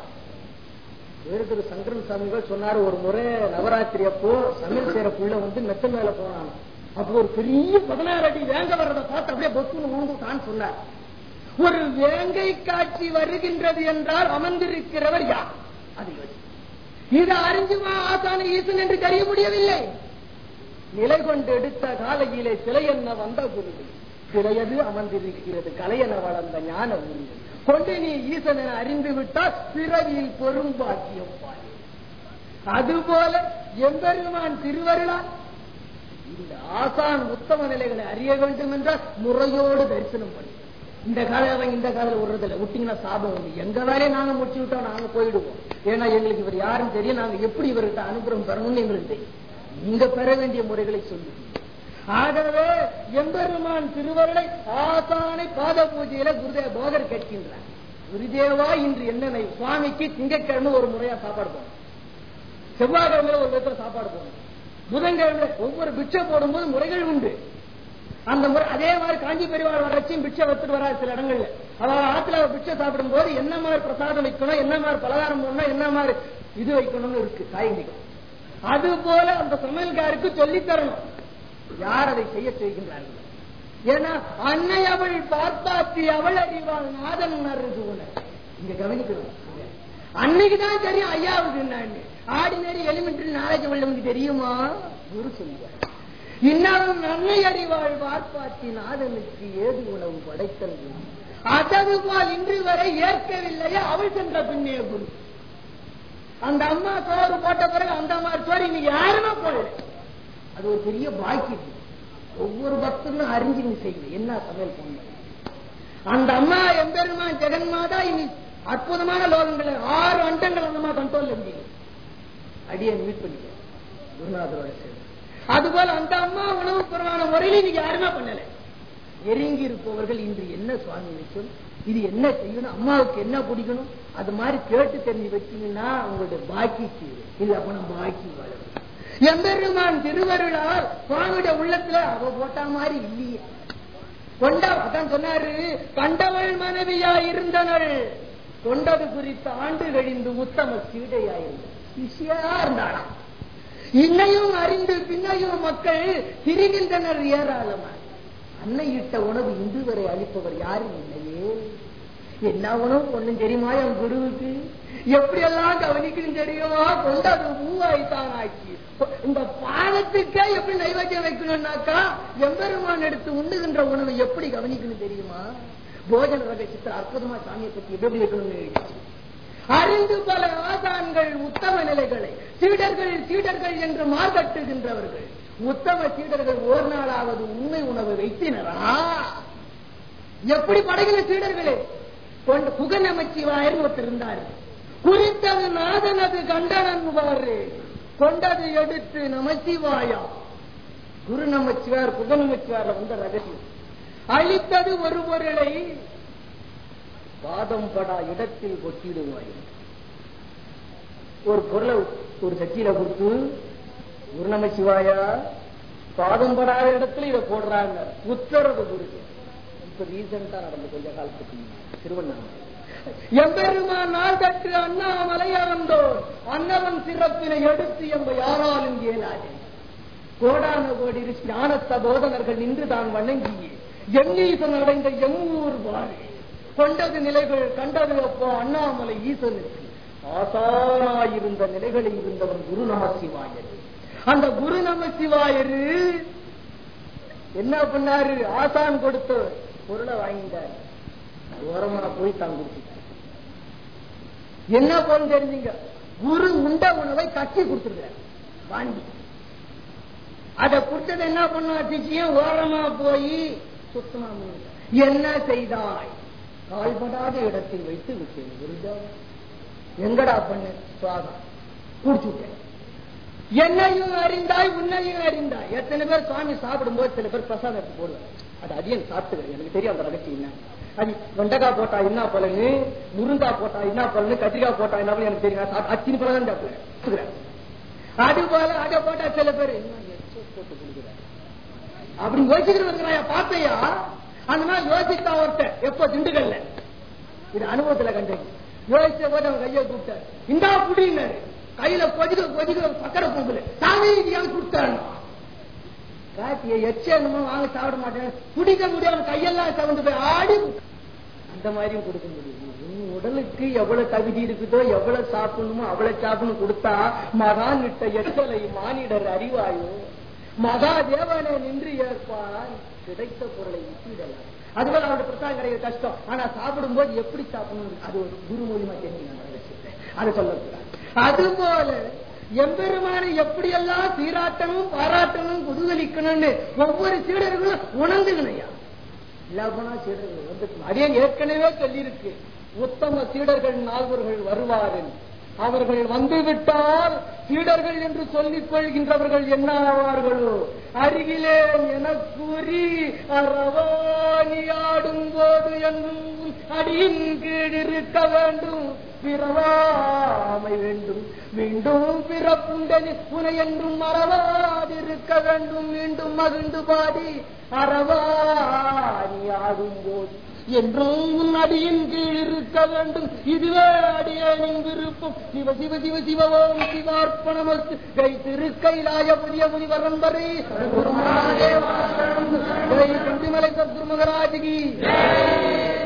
வேறு சங்கரன் சாமிகள் சொன்னாரு. ஒரு முறை நவராத்திரி அப்போ சமையல் செய்யற புள்ள வந்து மெத்த மேல போனான். அப்போ ஒரு பெரிய பதினாறு அடி வேங்க வர்றதை பார்த்து அப்படியே பொத்துன்னு ஊந்துட்டான்னு சொன்னார். ஒரு வேங்கை காட்சி வருகின்றது என்றால் அமர்ந்திருக்கிறவர் யார்? அது இது அறிஞ்சுமா ஆசான ஈசன் என்று தெரிய முடியவில்லை. நிலை கொண்டு எடுத்த காலையிலே சிலை என்ன வந்த குருது சிலையது அமர்ந்திருக்கிறது கலையென வளர்ந்த ஞான உருவு கொண்டு நீ ஈசனை அறிந்து விட்டால் பிறவியில் பெரும் பாக்கியம் பாரு. அதுபோல எம்பெருமான் திருவருளால் இந்த ஆசான் உத்தம நிலைகளை அறிய வேண்டும் என்றால் முறையோடு தரிசனம் பண்ணி இந்த காலம் இந்த காலம் விடுறதில்ல. விட்டீங்கன்னா சாபம் வந்து எங்க வேலையை நாங்க முடிச்சு விட்டோம், நாங்க போயிடுவோம். ஏன்னா எங்களுக்கு இவர் யாரும் தெரியும், நாங்க எப்படி இவர்கிட்ட அனுகிரகம் பெறணும்னு எங்களுக்கு தெரியும். நீங்க பெற வேண்டிய முறைகளை சொல்லு. ஆகவே எம்பெருமான் திருவருளை ஆசானை பாத பூஜையில குருதேவ போகர் கேட்கின்றார். குருதேவா இன்று என்ன சுவாமிக்கு திங்கட்கிழமை ஒரு முறையா சாப்பாடு போகணும், செவ்வாய்க்கிழமையில ஒரு விதத்துல சாப்பாடு போகணும், புதன்கிழமை ஒவ்வொரு பிட்சை போடும்போது முறைகள் உண்டு. அந்த முறை அதே மாதிரி காஞ்சி பெரியவாள் வளர்ச்சியும் பிட்சை வைத்துட்டு வராது. சில இடங்கள்ல அதாவது ஆத்துல பிட்சை சாப்பிடும் போது என்ன மாதிரி பிரசாதம் வைக்கணும், என்ன மாதிரி பலகாரம் போடணும், என்ன மாதிரி இது வைக்கணும்னு இருக்கு. காய்கறிகள் அது போல அந்த சமையல்காருக்கு சொல்லித் தரணும். யார் அதை செய்ய செய்கின்றார்கள்? ஏன்னா அன்னை அவள் பார்த்தாத்தி அவள் அறிவாள் நாதன் அறிவு உணர். இங்க கவனிக்கணும். அன்னைக்குதான் தெரியும் ஐயாவுக்கு என்னன்னு. ஆர்டினரி எலிமெண்டரி நாலேஜ் உள்ளவனுக்கு தெரியுமா? குரு சொல்லுவார். இன்னும் அன்னை அறிவாள் பார்ப்பாத்தி நாதனுக்கு ஏது உணவு படைத்தல். அதது போல் இன்று வரை ஏற்கவில்லையே அவள் சென்ற பின்னே குரு. அந்த அம்மா சோறு போட்ட பிறகு அந்த அம்மா சோறு இன்னைக்கு யாருமே போடல. அது ஒரு பெரிய பாக்கியம். ஒவ்வொரு பக்தனும் அறிஞ்சு நீ செய்யணும் என்ன சமையல் பண்ண. அந்த அம்மா எம்பெருமான் ஜெகன்மாதா இனி அற்புதமான லோகங்களை ஆறு அண்டங்கள் அந்த அம்மா கண்ட்ரோல் இருந்தீங்க. அடியை மீட் பண்ணிக்க குருநாதரோட சேர்ந்து. அதுபோல அந்த அம்மா உணவு புறமான முறையில் இன்னைக்கு யாருமே பண்ணல. எரிங்கி இருப்பவர்கள் இன்று என்ன சுவாமி வைக்கும், இது என்ன செய்யணும், அம்மாவுக்கு என்ன பிடிக்கணும், அது மாதிரி கேட்டு தெரிஞ்சு வச்சீங்கன்னா உங்களுடைய பாக்கி செய்யும். இது அப்ப நம்ம பாக்கி வளரும். எம்பெருமான் திருவருளால் சுவாமியுடைய உள்ளத்துல அவ போட்டா மாதிரி இல்லையே. கொண்டா அதான் சொன்னாரு, கண்டவள் மனைவியா இருந்தனள் கொண்டது குறித்த ஆண்டு கழிந்து உத்தம சீடையாயிருந்த சிஷியா இருந்தாளா. இன்னையும் அறிந்து பின்னையும் மக்கள் திரிகின்றனர் ஏராளமா. அன்னையிட்ட உணவு இன்று வரை அளிப்பவர் யாரும் இல்லையே. என்ன உணவு ஒண்ணும் தெரியுமா என் குருவுக்கு? எப்படி எல்லாம் கவனிக்கணும் தெரியுமா? கொண்டது பூவாய்த்தான் ஆக்கி இந்த பானத்துக்கே எப்படி நைவேத்தியம் வைக்கணும்னாக்கா எம்பெருமான் எடுத்து உண்ணுகின்ற உணவை எப்படி கவனிக்கணும் தெரியுமா? போஜன ரகசியத்தில் அற்புதமா சாமியை பற்றி எப்படி வைக்கணும்னு அறிந்து பல ஆசான்கள் உத்தம நிலைகளை சீடர்கள் சீடர்கள் என்று மார்கட்டுகின்றவர்கள். உத்தம சீடர்கள் ஒரு நாளாவது உண்மை உணவை வைத்தினரா? எப்படி படைகிற சீடர்களே கொண்டு புக நமச்சிவாயர் ஒருத்தர் இருந்தாரு. குறித்தது நாதனது கண்டனன்வாரு கொண்டது எடுத்து நமச்சிவாயா. குரு நமச்சிவார் புக நமச்சிவார் வந்த ரகசியம். அளித்தது ஒரு பொருளை பாதம் படா இடத்தில் கொட்டிடுவாய். ஒரு பொருளை ஒரு சட்டியில கொடுத்து குரு நமச்சிவாயா பாதம் படாத இடத்துல இதை போடுறாங்க. உத்தரவு குரு. இப்ப ரீசெண்டா நடந்த கொஞ்ச காலத்துக்கு திருவண்ணாமலை எம்பெருமான் நாள் கற்று அண்ணாமலைய வந்தோர் அன்னவன் சிறப்பினை எடுத்து எம்ப யாராலும் இயலாது. கோடான கோடி ஞான சபோதனர்கள் நின்று தான் வணங்கியே எங்கீசன் அடைந்த எம்மூர் வாரு கொண்டது நிலைகள் கண்டது அப்போ அண்ணாமலை ஈசனுக்கு ஆசானாயிருந்த நிலைகளில் இருந்தவன் குரு நமசிவாயர். அந்த குரு நமசிவாயரு என்ன பண்ணாரு? ஆசான் கொடுத்த பொருளை வாங்கிட்டாரு. ஓரமா போய் தான் கொடுத்துட்டார். என்ன பொருள் தெரிஞ்சுங்க? குரு உண்ட உணவை கட்டி கொடுத்துருக்காரு வாங்கி. அதை கொடுத்தது என்ன பண்ணாச்சு? ஓரமா போய் சுத்தமா என்ன செய்தாய்? கால்படாத இடத்தில் வைத்து விட்டேன். எங்கடா பண்ண சுவாகம் குடிச்சுட்டேன். என்னையும் அறிந்தாய் உன்னையும் அறிந்தாய். எத்தனை பேர் சுவாமி சாப்பிடும் போது சில பேர் பிரசாதத்தை போடுவாங்க. அது அதிகம் சாப்பிட்டுக்கிறேன். எனக்கு தெரியும் அந்த ரகசியம் என்ன. அது வெண்டைக்காய் போட்டா என்ன பலனு, முருங்காய் போட்டா என்ன பலனு, கத்திரிக்காய் போட்டா என்ன பலன் எனக்கு தெரியும். அச்சினி பலன் தான் சாப்பிடுறேன். அது போல அதை போட்டா சில பேர் போட்டு கொடுக்குறாரு அப்படி யோசிக்கிறவங்க பார்த்தையா. அந்த மாதிரி யோசித்தா ஒருத்தர் எப்போ திண்டுக்கல்ல இது அனுபவத்துல கண்டேன். யோசிச்ச போது அவன் கையை கூப்பிட்டாரு. இந்தா புடினாரு. கையில கொதிக்க கொதிக்க சக்கரை பொங்கல் சாமி கொடுத்தாரு. காட்டிய எச்சனமும் வாங்க சாப்பிட மாட்டேன். குடிக்க முடியாம கையெல்லாம் சவந்து போய் ஆடி அந்த மாதிரியும் கொடுக்க முடியும். உன் உடலுக்கு எவ்வளவு தகுதி இருக்குதோ எவ்வளவு சாப்பிடணுமோ அவ்வளவு சாப்பிடணும் கொடுத்தா மகான் விட்ட எச்சலை மானிடர் அறிவாயோ மகா தேவனை நின்று ஏற்பான் கிடைத்த பொருளை விட்டுவிடலாம். அதுபோல அவருடைய பிரசாதம் கிடைக்கிற கஷ்டம். ஆனா சாப்பிடும் போது எப்படி சாப்பிடணும் அது ஒரு குரு மூலியமா தெரிஞ்சு அதை சொல்லக்கூடாது. அதுபோல எம்பெருமானை எப்படியெல்லாம் சீராட்டணும் பாராட்டணும் குதூகலிக்கணும்னு ஒவ்வொரு சீடர்களும் உணர்ந்துகணையா இல்ல போனா சீடர்கள் வந்து அதே ஏற்கனவே சொல்லியிருக்கு. உத்தம சீடர்கள் நால்வர்கள் வருவார்கள். அவர்கள் வந்துவிட்டால் சீடர்கள் என்று சொல்லிக் கொள்கின்றவர்கள் என்ன ஆவார்களோ அருகிலே என கூறி அரவாணியாடும் போது என்றும் அடியின் கீழ் இருக்க வேண்டும். பிறவாமை வேண்டும் மீண்டும் பிறப்புண்டனி புனை என்றும் மறவாதிருக்க வேண்டும். மீண்டும் மகிழ்ந்து பாடி அரவாணி ஆடும் போது என்றும் உன் அடியின் கீழ் இருக்க வேண்டும். இதுவே அடியேனின் விருப்பம். சிவ சிவ சிவ சிவவோம் சிவார்ப்பணமஸ்து. கை திருக்கைலாய புதிய புதி வரம்பரே குருமலை சத்குரு மகராஜ் கி